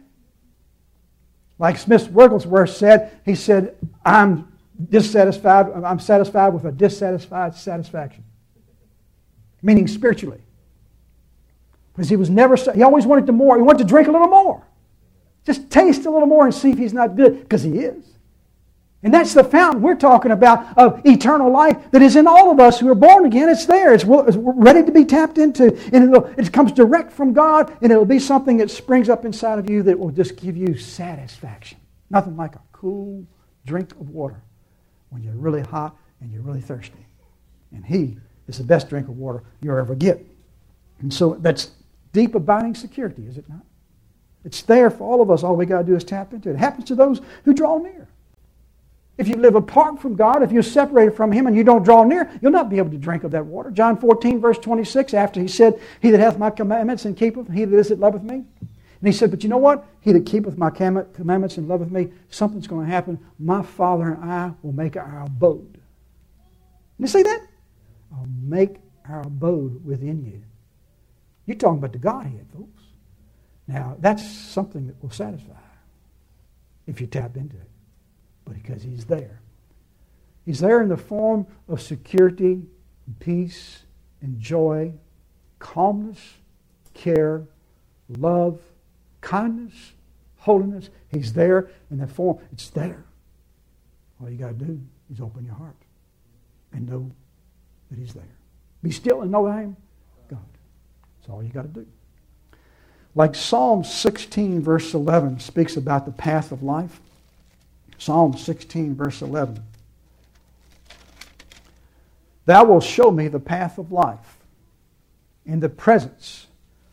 Like Smith Wigglesworth said, he said, I'm satisfied with a dissatisfied satisfaction. Meaning spiritually. Because he always wanted more. He wanted to drink a little more. Just taste a little more and see if he's not good. Because he is. And that's the fountain we're talking about of eternal life that is in all of us who are born again. It's there. It's ready to be tapped into. And it comes direct from God, and it'll be something that springs up inside of you that will just give you satisfaction. Nothing like a cool drink of water when you're really hot and you're really thirsty. And He is the best drink of water you'll ever get. And so that's deep abiding security, is it not? It's there for all of us. All we got to do is tap into it. It happens to those who draw near. If you live apart from God, if you're separated from Him and you don't draw near, you'll not be able to drink of that water. John 14, verse 26, after He said, He that hath my commandments and keepeth, he that is that loveth me. And He said, but you know what? He that keepeth my commandments and loveth me, something's going to happen. My Father and I will make our abode. You see that? I'll make our abode within you. You're talking about the Godhead, folks. Now, that's something that will satisfy if you tap into it. But because He's there. He's there in the form of security, peace, and joy, calmness, care, love, kindness, holiness. He's there in that form. It's there. All you got to do is open your heart and know that He's there. Be still and know I am God. That's all you got to do. Like Psalm 16, verse 11 speaks about the path of life. Psalm 16, verse 11. Thou wilt show me the path of life. In thy presence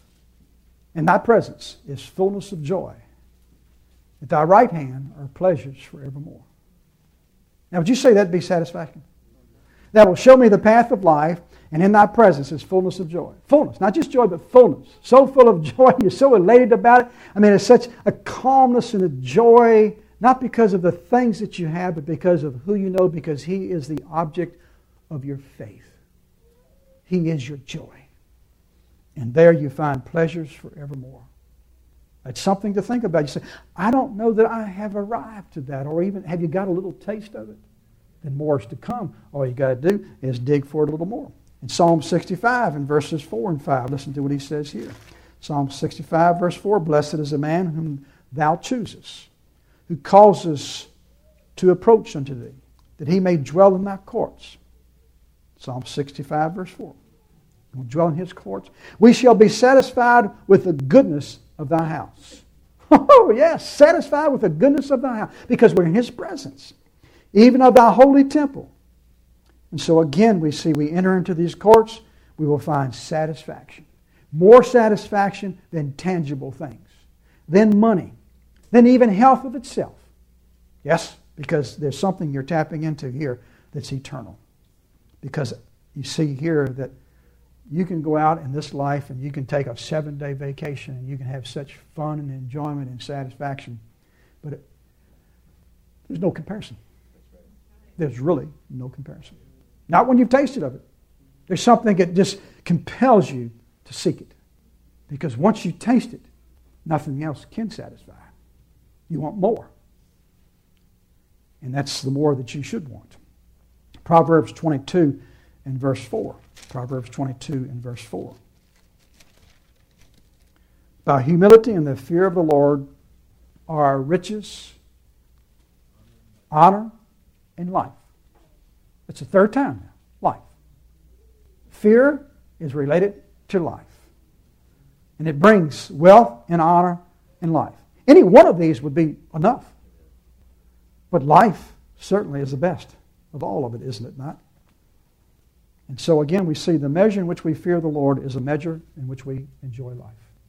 is fullness of joy. At thy right hand are pleasures forevermore. Now, would you say that'd be satisfaction? Thou wilt show me the path of life, and in thy presence is fullness of joy. Fullness, not just joy, but fullness. So full of joy, you're so elated about it. I mean, it's such a calmness and a joy, not because of the things that you have, but because of who you know, because He is the object of your faith. He is your joy. And there you find pleasures forevermore. That's something to think about. You say, I don't know that I have arrived to that, or even have you got a little taste of it? Then more is to come. All you got to do is dig for it a little more. In Psalm 65, in verses 4 and 5, listen to what he says here. Psalm 65, verse 4, Blessed is the man whom thou choosest, who causes to approach unto thee, that he may dwell in thy courts. Psalm 65, verse 4. We'll dwell in His courts. We shall be satisfied with the goodness of thy house. Oh, yes, satisfied with the goodness of thy house, because we're in His presence, even of thy holy temple. And so again, we enter into these courts, we will find satisfaction. More satisfaction than tangible things, than money, than even health of itself. Yes, because there's something you're tapping into here that's eternal. Because you see here that you can go out in this life and you can take a 7-day vacation and you can have such fun and enjoyment and satisfaction. But there's no comparison. There's really no comparison. Not when you've tasted of it. There's something that just compels you to seek it. Because once you taste it, nothing else can satisfy. You want more. And that's the more that you should want. Proverbs 22 and verse 4. Proverbs 22 and verse 4. By humility and the fear of the Lord are riches, honor, and life. It's the third time now. Life. Fear is related to life. And it brings wealth and honor and life. Any one of these would be enough. But life certainly is the best of all of it, isn't it not? And so again, we see the measure in which we fear the Lord is a measure in which we enjoy life.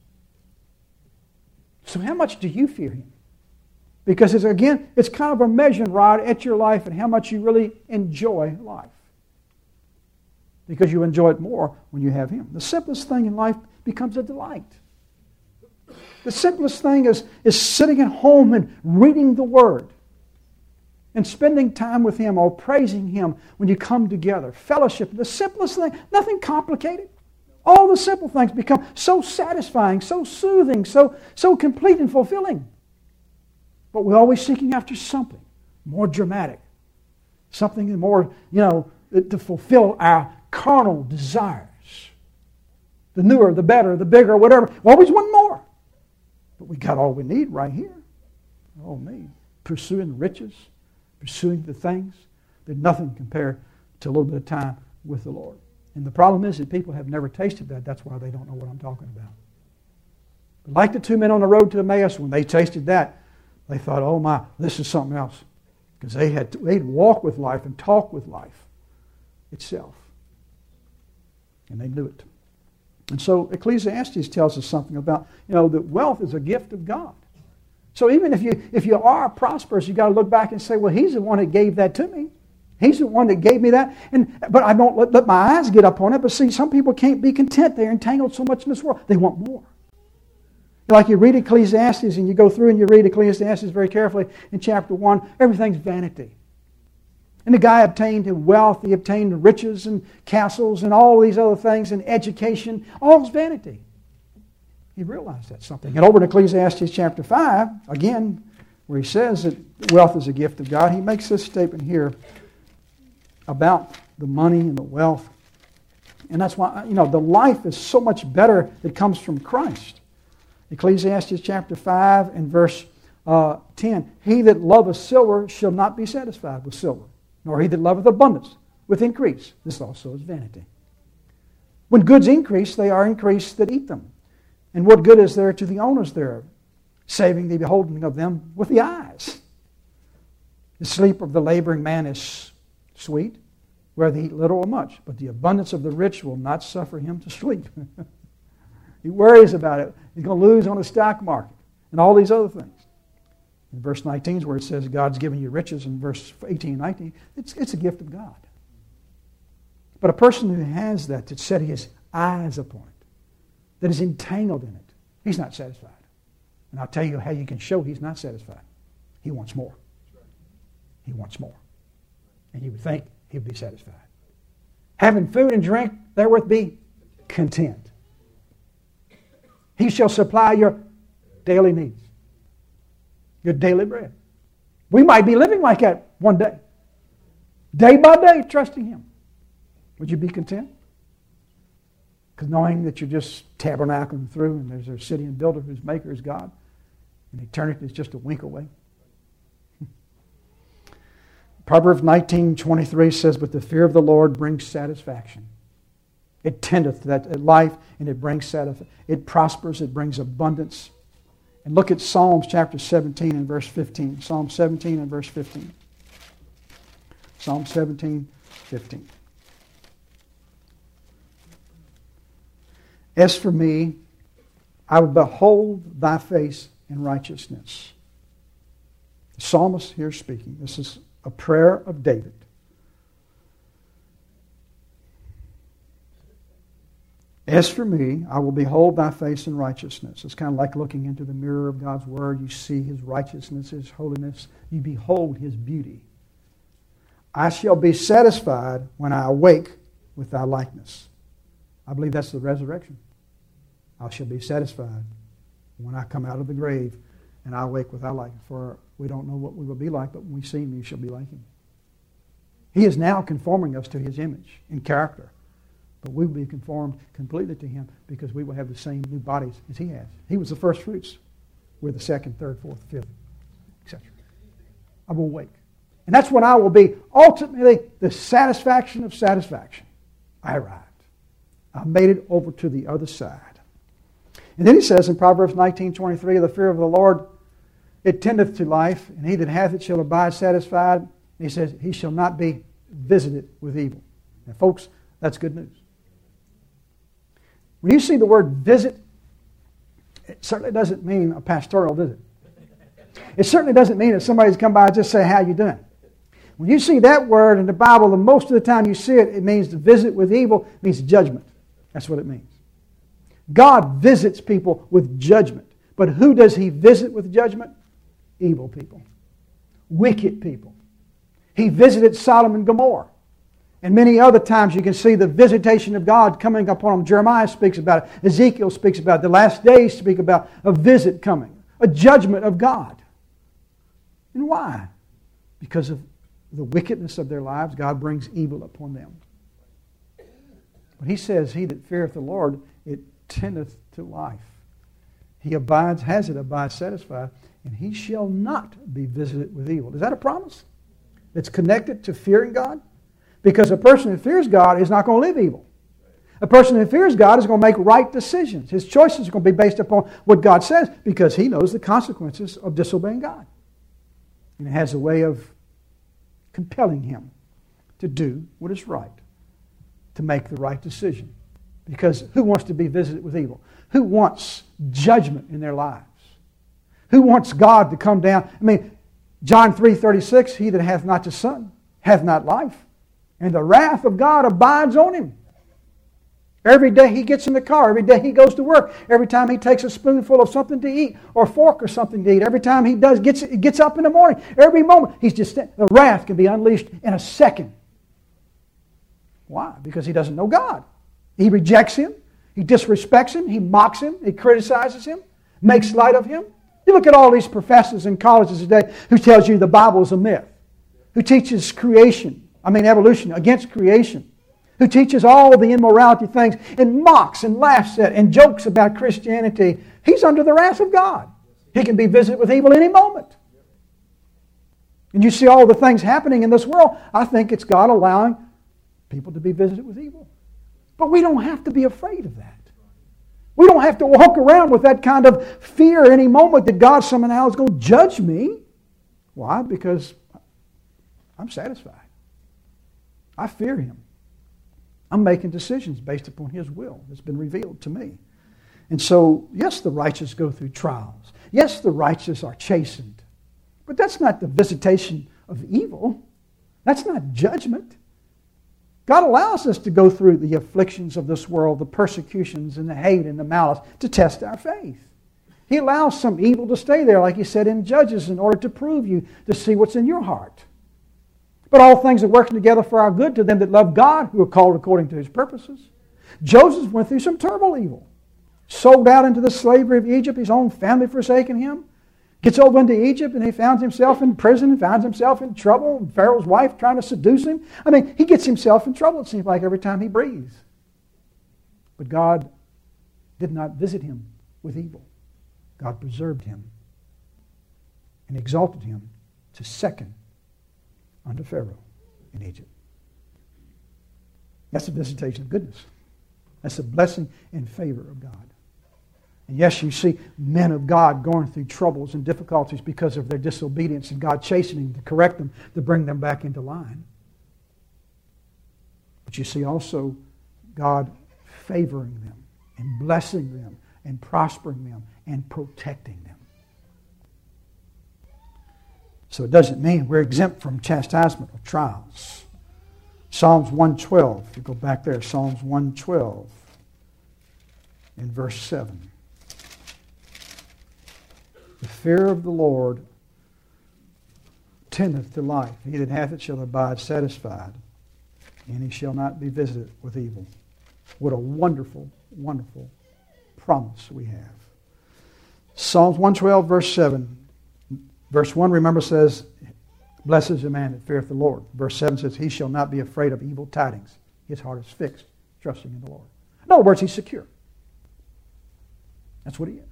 So how much do you fear Him? Because it's kind of a measuring rod at your life and how much you really enjoy life. Because you enjoy it more when you have Him. The simplest thing in life becomes a delight. The simplest thing is sitting at home and reading the Word and spending time with Him or praising Him when you come together. Fellowship, the simplest thing, nothing complicated. All the simple things become so satisfying, so soothing, so complete and fulfilling. But we're always seeking after something more dramatic, something more, to fulfill our carnal desires. The newer, the better, the bigger, whatever. We always want more. But we got all we need right here. Oh, me. Pursuing riches, pursuing the things, there's nothing compared to a little bit of time with the Lord. And the problem is that people have never tasted that. That's why they don't know what I'm talking about. But like the two men on the road to Emmaus, when they tasted that, they thought, oh my, this is something else. Because they'd walk with life and talk with life itself. And they knew it. And so Ecclesiastes tells us something about, that wealth is a gift of God. So even if you are prosperous, you've got to look back and say, well, He's the one that gave that to me. He's the one that gave me that. But I don't let my eyes get up on it. But see, some people can't be content. They're entangled so much in this world. They want more. Like you read Ecclesiastes and you go through and you read Ecclesiastes very carefully in chapter 1, everything's vanity. And the guy obtained wealth, he obtained riches and castles and all these other things and education. All's vanity. He realized that's something. And over in Ecclesiastes chapter 5, again, where he says that wealth is a gift of God, he makes this statement here about the money and the wealth. And that's why, the life is so much better that comes from Christ. Ecclesiastes chapter 5 and verse 10. He that loveth silver shall not be satisfied with silver, nor he that loveth abundance with increase. This also is vanity. When goods increase, they are increased that eat them. And what good is there to the owners thereof, saving the beholding of them with the eyes? The sleep of the laboring man is sweet, whether he eat little or much, but the abundance of the rich will not suffer him to sleep. He worries about it. He's going to lose on the stock market and all these other things. In verse 19 is where it says God's given you riches. In verse 18 and 19, it's a gift of God. But a person who has that set his eyes upon it, that is entangled in it, he's not satisfied. And I'll tell you how you can show he's not satisfied. He wants more. He wants more. And you would think he would be satisfied. Having food and drink, therewith be content. He shall supply your daily needs, your daily bread. We might be living like that one day. Day by day, trusting Him. Would you be content? Because knowing that you're just tabernacling through and there's a city and builder whose maker is God, and eternity is just a wink away. Proverbs 19:23 says, but the fear of the Lord brings satisfaction. It tendeth that life, and it brings satisfaction. It prospers, it brings abundance. And look at Psalms chapter 17 and verse 15. Psalm 17 and verse 15. Psalm 17, 15. As for me, I will behold thy face in righteousness. The psalmist here speaking. This is a prayer of David. As for me, I will behold thy face in righteousness. It's kind of like looking into the mirror of God's Word. You see His righteousness, His holiness. You behold His beauty. I shall be satisfied when I awake with thy likeness. I believe that's the resurrection. I shall be satisfied when I come out of the grave and I awake with thy likeness. For we don't know what we will be like, but when we see Him, we shall be like Him. He is now conforming us to His image in character. But we will be conformed completely to Him because we will have the same new bodies as He has. He was the first fruits. We're the second, third, fourth, fifth, etc. I will awake. And that's when I will be ultimately the satisfaction of satisfaction. I arrived. I made it over to the other side. And then he says in Proverbs 19:23, the fear of the Lord, it tendeth to life, and he that hath it shall abide satisfied. And he says, he shall not be visited with evil. Now, folks, that's good news. When you see the word visit, it certainly doesn't mean a pastoral visit. It certainly doesn't mean that somebody's come by and just say, how you doing? When you see that word in the Bible, the most of the time you see it, it means to visit with evil, it means judgment. That's what it means. God visits people with judgment. But who does He visit with judgment? Evil people. Wicked people. He visited Sodom and Gomorrah. And many other times you can see the visitation of God coming upon them. Jeremiah speaks about it. Ezekiel speaks about it. The last days speak about a visit coming. A judgment of God. And why? Because of the wickedness of their lives, God brings evil upon them. But He says, he that feareth the Lord, it tendeth to life. He abides, has it, abides satisfied, and he shall not be visited with evil. Is that a promise? It's connected to fearing God? Because a person who fears God is not going to live evil. A person who fears God is going to make right decisions. His choices are going to be based upon what God says because he knows the consequences of disobeying God. And it has a way of compelling him to do what is right, to make the right decision. Because who wants to be visited with evil? Who wants judgment in their lives? Who wants God to come down? I mean, John 3:36, he that hath not the Son hath not life, and the wrath of God abides on him. Every day he gets in the car, every day he goes to work, every time he takes a spoonful of something to eat, or a fork or something to eat, every time he gets up in the morning, every moment, the wrath can be unleashed in a second. Why? Because he doesn't know God. He rejects Him, he disrespects Him, he mocks Him, he criticizes Him, makes light of Him. You look at all these professors in colleges today who tells you the Bible is a myth, who teaches evolution against creation, who teaches all the immorality things and mocks and laughs at and jokes about Christianity. He's under the wrath of God. He can be visited with evil any moment. And you see all the things happening in this world, I think it's God allowing people to be visited with evil. But we don't have to be afraid of that. We don't have to walk around with that kind of fear any moment that God somehow is going to judge me. Why? Because I'm satisfied. I fear Him. I'm making decisions based upon His will that's been revealed to me. And so, yes, the righteous go through trials. Yes, the righteous are chastened. But that's not the visitation of evil. That's not judgment. God allows us to go through the afflictions of this world, the persecutions and the hate and the malice, to test our faith. He allows some evil to stay there, like He said in Judges, in order to prove you, to see what's in your heart. But all things are working together for our good to them that love God, who are called according to His purposes. Joseph went through some terrible evil. Sold out into the slavery of Egypt, his own family forsaking him. Gets over into Egypt and he finds himself in prison, finds himself in trouble. Pharaoh's wife trying to seduce him. He gets himself in trouble, it seems like, every time he breathes. But God did not visit him with evil. God preserved him and exalted him to second under Pharaoh in Egypt. That's a visitation of goodness. That's a blessing in favor of God. And yes, you see men of God going through troubles and difficulties because of their disobedience, and God chastening to correct them, to bring them back into line. But you see also God favoring them and blessing them and prospering them and protecting them. So it doesn't mean we're exempt from chastisement or trials. Psalms 112, if you go back there, Psalms 112 in verse 7. The fear of the Lord tendeth to life. He that hath it shall abide satisfied, and he shall not be visited with evil. What a wonderful, wonderful promise we have. Psalms 112, verse 7. Verse 1, remember, says, blessed is the man that feareth the Lord. Verse 7 says, he shall not be afraid of evil tidings. His heart is fixed, trusting in the Lord. In other words, he's secure. That's what he is.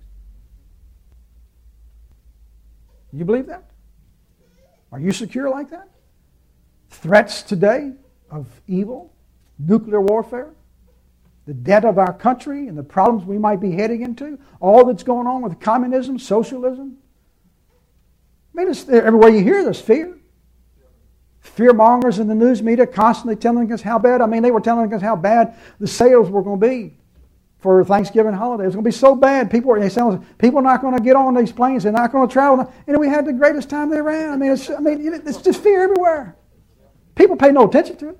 You believe that? Are you secure like that? Threats today of evil, nuclear warfare, the debt of our country and the problems we might be heading into, all that's going on with communism, socialism. It's everywhere you hear this fear. Fearmongers in the news media constantly telling us how bad. They were telling us how bad the sales were going to be for Thanksgiving holiday. It was going to be so bad. People are not going to get on these planes. They're not going to travel. And we had the greatest time they ran. It's just fear everywhere. People pay no attention to it.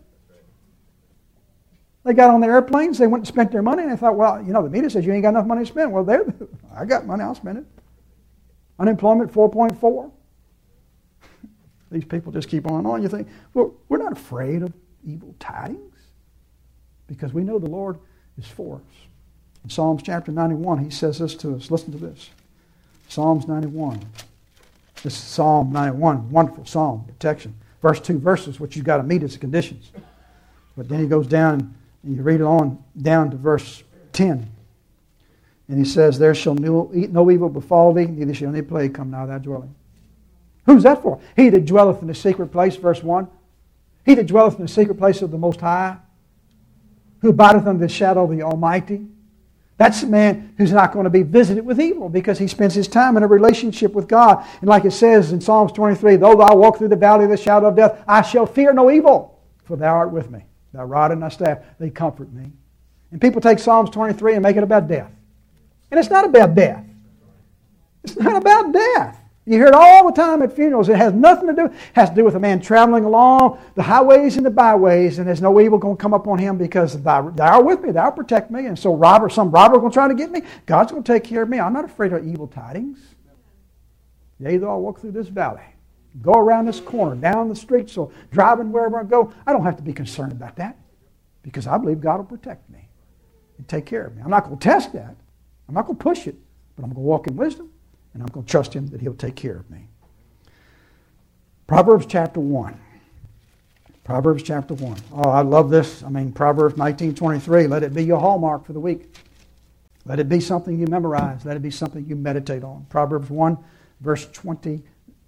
They got on the airplanes. They went and spent their money. And they thought, well, the media says you ain't got enough money to spend. Well, I got money. I'll spend it. Unemployment 4.4. These people just keep on. You think, well, we're not afraid of evil tidings because we know the Lord is for us. In Psalms chapter 91, he says this to us. Listen to this. Psalms 91. This is Psalm 91, wonderful psalm, protection. Verse 2 verses, which you've got to meet its conditions. But then he goes down, and you read it on down to verse 10. And he says, there shall no evil befall thee, neither shall any plague come nigh thy dwelling. Who's that for? He that dwelleth in the secret place, verse 1. He that dwelleth in the secret place of the Most High, who abideth under the shadow of the Almighty. That's the man who's not going to be visited with evil because he spends his time in a relationship with God. And like it says in Psalms 23, though thou walk through the valley of the shadow of death, I shall fear no evil, for thou art with me. Thy rod and thy staff, they comfort me. And people take Psalms 23 and make it about death. And it's not about death. It's not about death. You hear it all the time at funerals. It has nothing to do. It has to do with a man traveling along the highways and the byways, and there's no evil going to come upon him because thou art with me, thou protect me. And so some robber going to try to get me. God's going to take care of me. I'm not afraid of evil tidings. Yea, though I walk through this valley, go around this corner, down the street, so driving wherever I go, I don't have to be concerned about that because I believe God will protect me and take care of me. I'm not going to test that. I'm not going to push it, but I'm going to walk in wisdom. And I'm going to trust Him that He'll take care of me. Proverbs chapter 1. Proverbs chapter 1. Oh, I love this. Proverbs 19:23. Let it be your hallmark for the week. Let it be something you memorize. Let it be something you meditate on. Proverbs 1, verse 29.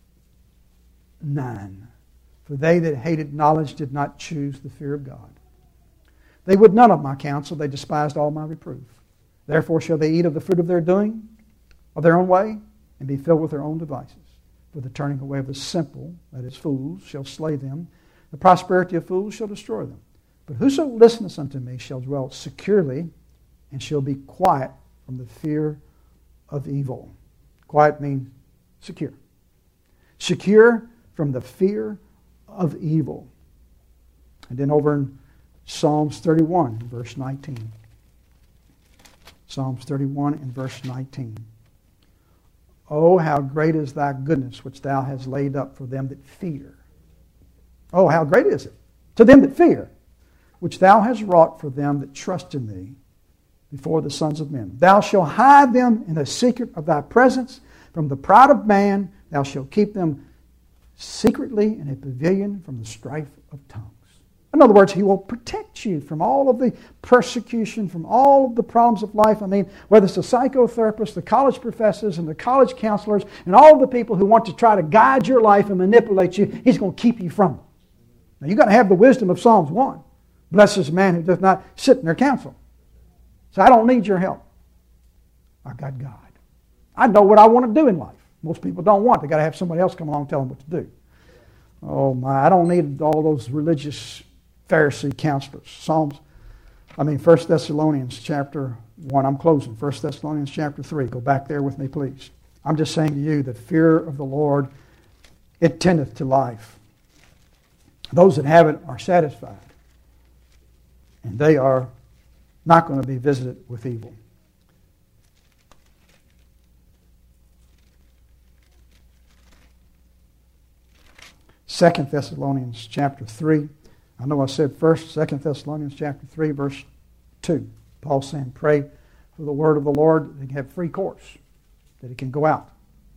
For they that hated knowledge did not choose the fear of God. They would none of my counsel. They despised all my reproof. Therefore shall they eat of the fruit of their doing, of their own way, and be filled with their own devices. For the turning away of the simple, that is fools, shall slay them. The prosperity of fools shall destroy them. But whoso listeneth unto me shall dwell securely, and shall be quiet from the fear of evil. Quiet means secure. Secure from the fear of evil. And then over in Psalms 31, verse 19. Psalms 31 and verse 19. Oh, how great is thy goodness, which thou hast laid up for them that fear. Oh, how great is it to them that fear, which thou hast wrought for them that trust in thee before the sons of men. Thou shalt hide them in the secret of thy presence. From the pride of man, thou shalt keep them secretly in a pavilion from the strife of tongues. In other words, He will protect you from all of the persecution, from all of the problems of life. Whether it's the psychotherapists, the college professors, and the college counselors, and all of the people who want to try to guide your life and manipulate you, He's going to keep you from them. Now, you've got to have the wisdom of Psalms 1. Blessed is the man who does not sit in their counsel. So I don't need your help. I've got God. I know what I want to do in life. Most people don't want. They've got to have somebody else come along and tell them what to do. Oh my, I don't need all those religious Pharisee counselors. 1 Thessalonians chapter 1. I'm closing. 1 Thessalonians chapter 3. Go back there with me, please. I'm just saying to you that fear of the Lord, it tendeth to life. Those that have it are satisfied. And they are not going to be visited with evil. Second Thessalonians chapter 3. I know I said first, 2 Thessalonians chapter 3, verse 2. Paul saying, pray for the word of the Lord that it can have free course, that it can go out.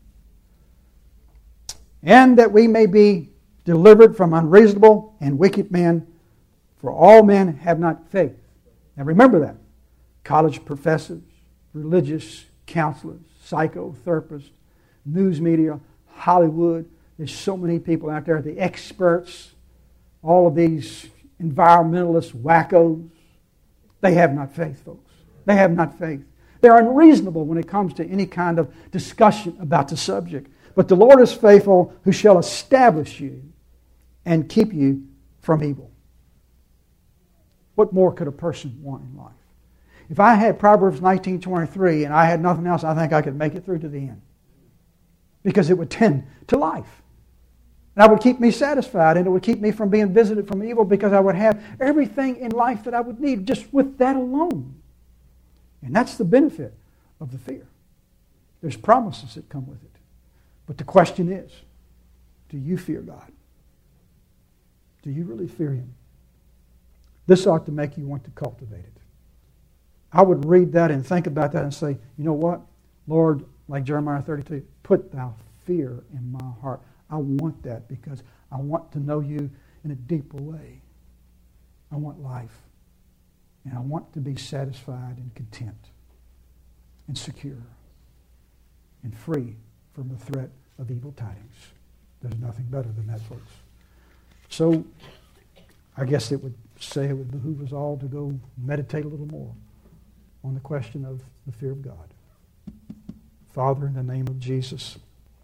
And that we may be delivered from unreasonable and wicked men, for all men have not faith. Now remember that. College professors, religious counselors, psychotherapists, news media, Hollywood. There's so many people out there, the experts, all of these environmentalist wackos. They have not faith, folks. They have not faith. They're unreasonable when it comes to any kind of discussion about the subject. But the Lord is faithful, who shall establish you and keep you from evil. What more could a person want in life? If I had Proverbs 19:23 and I had nothing else, I think I could make it through to the end. Because it would tend to life. And that would keep me satisfied, and it would keep me from being visited from evil, because I would have everything in life that I would need just with that alone. And that's the benefit of the fear. There's promises that come with it. But the question is, do you fear God? Do you really fear Him? This ought to make you want to cultivate it. I would read that and think about that and say, you know what? Lord, like Jeremiah 32, put thou fear in my heart. I want that because I want to know you in a deeper way. I want life. And I want to be satisfied and content and secure and free from the threat of evil tidings. There's nothing better than that, folks. So I guess it would behoove us all to go meditate a little more on the question of the fear of God. Father, in the name of Jesus,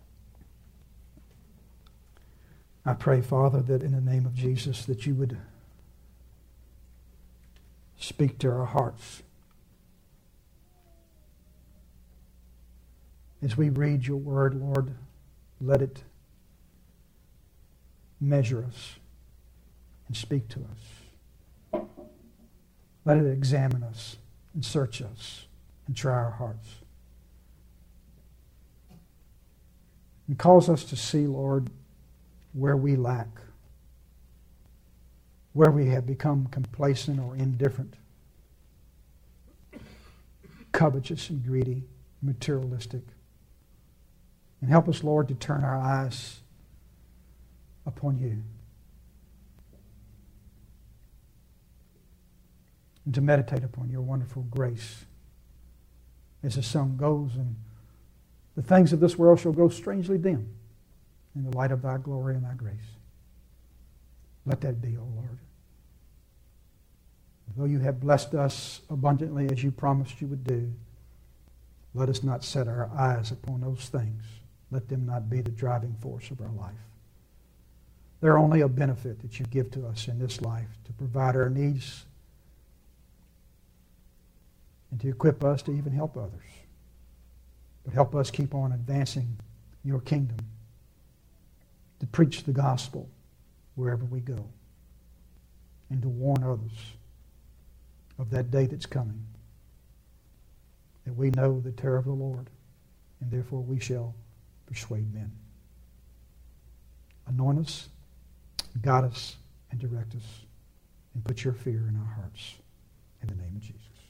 I pray, Father, that in the name of Jesus, that you would speak to our hearts. As we read your word, Lord, let it measure us and speak to us. Let it examine us and search us and try our hearts. And cause us to see, Lord, where we lack, where we have become complacent or indifferent, covetous and greedy, materialistic. And help us, Lord, to turn our eyes upon you. And to meditate upon your wonderful grace as the sun goes and the things of this world shall grow strangely dim in the light of thy glory and thy grace. Let that be, O Lord. Though you have blessed us abundantly as you promised you would do, let us not set our eyes upon those things. Let them not be the driving force of our life. They're only a benefit that you give to us in this life to provide our needs and to equip us to even help others. But help us keep on advancing your kingdom, to preach the gospel wherever we go, and to warn others of that day that's coming, that we know the terror of the Lord, and therefore we shall persuade men. Anoint us, guide us, and direct us, and put your fear in our hearts. In the name of Jesus.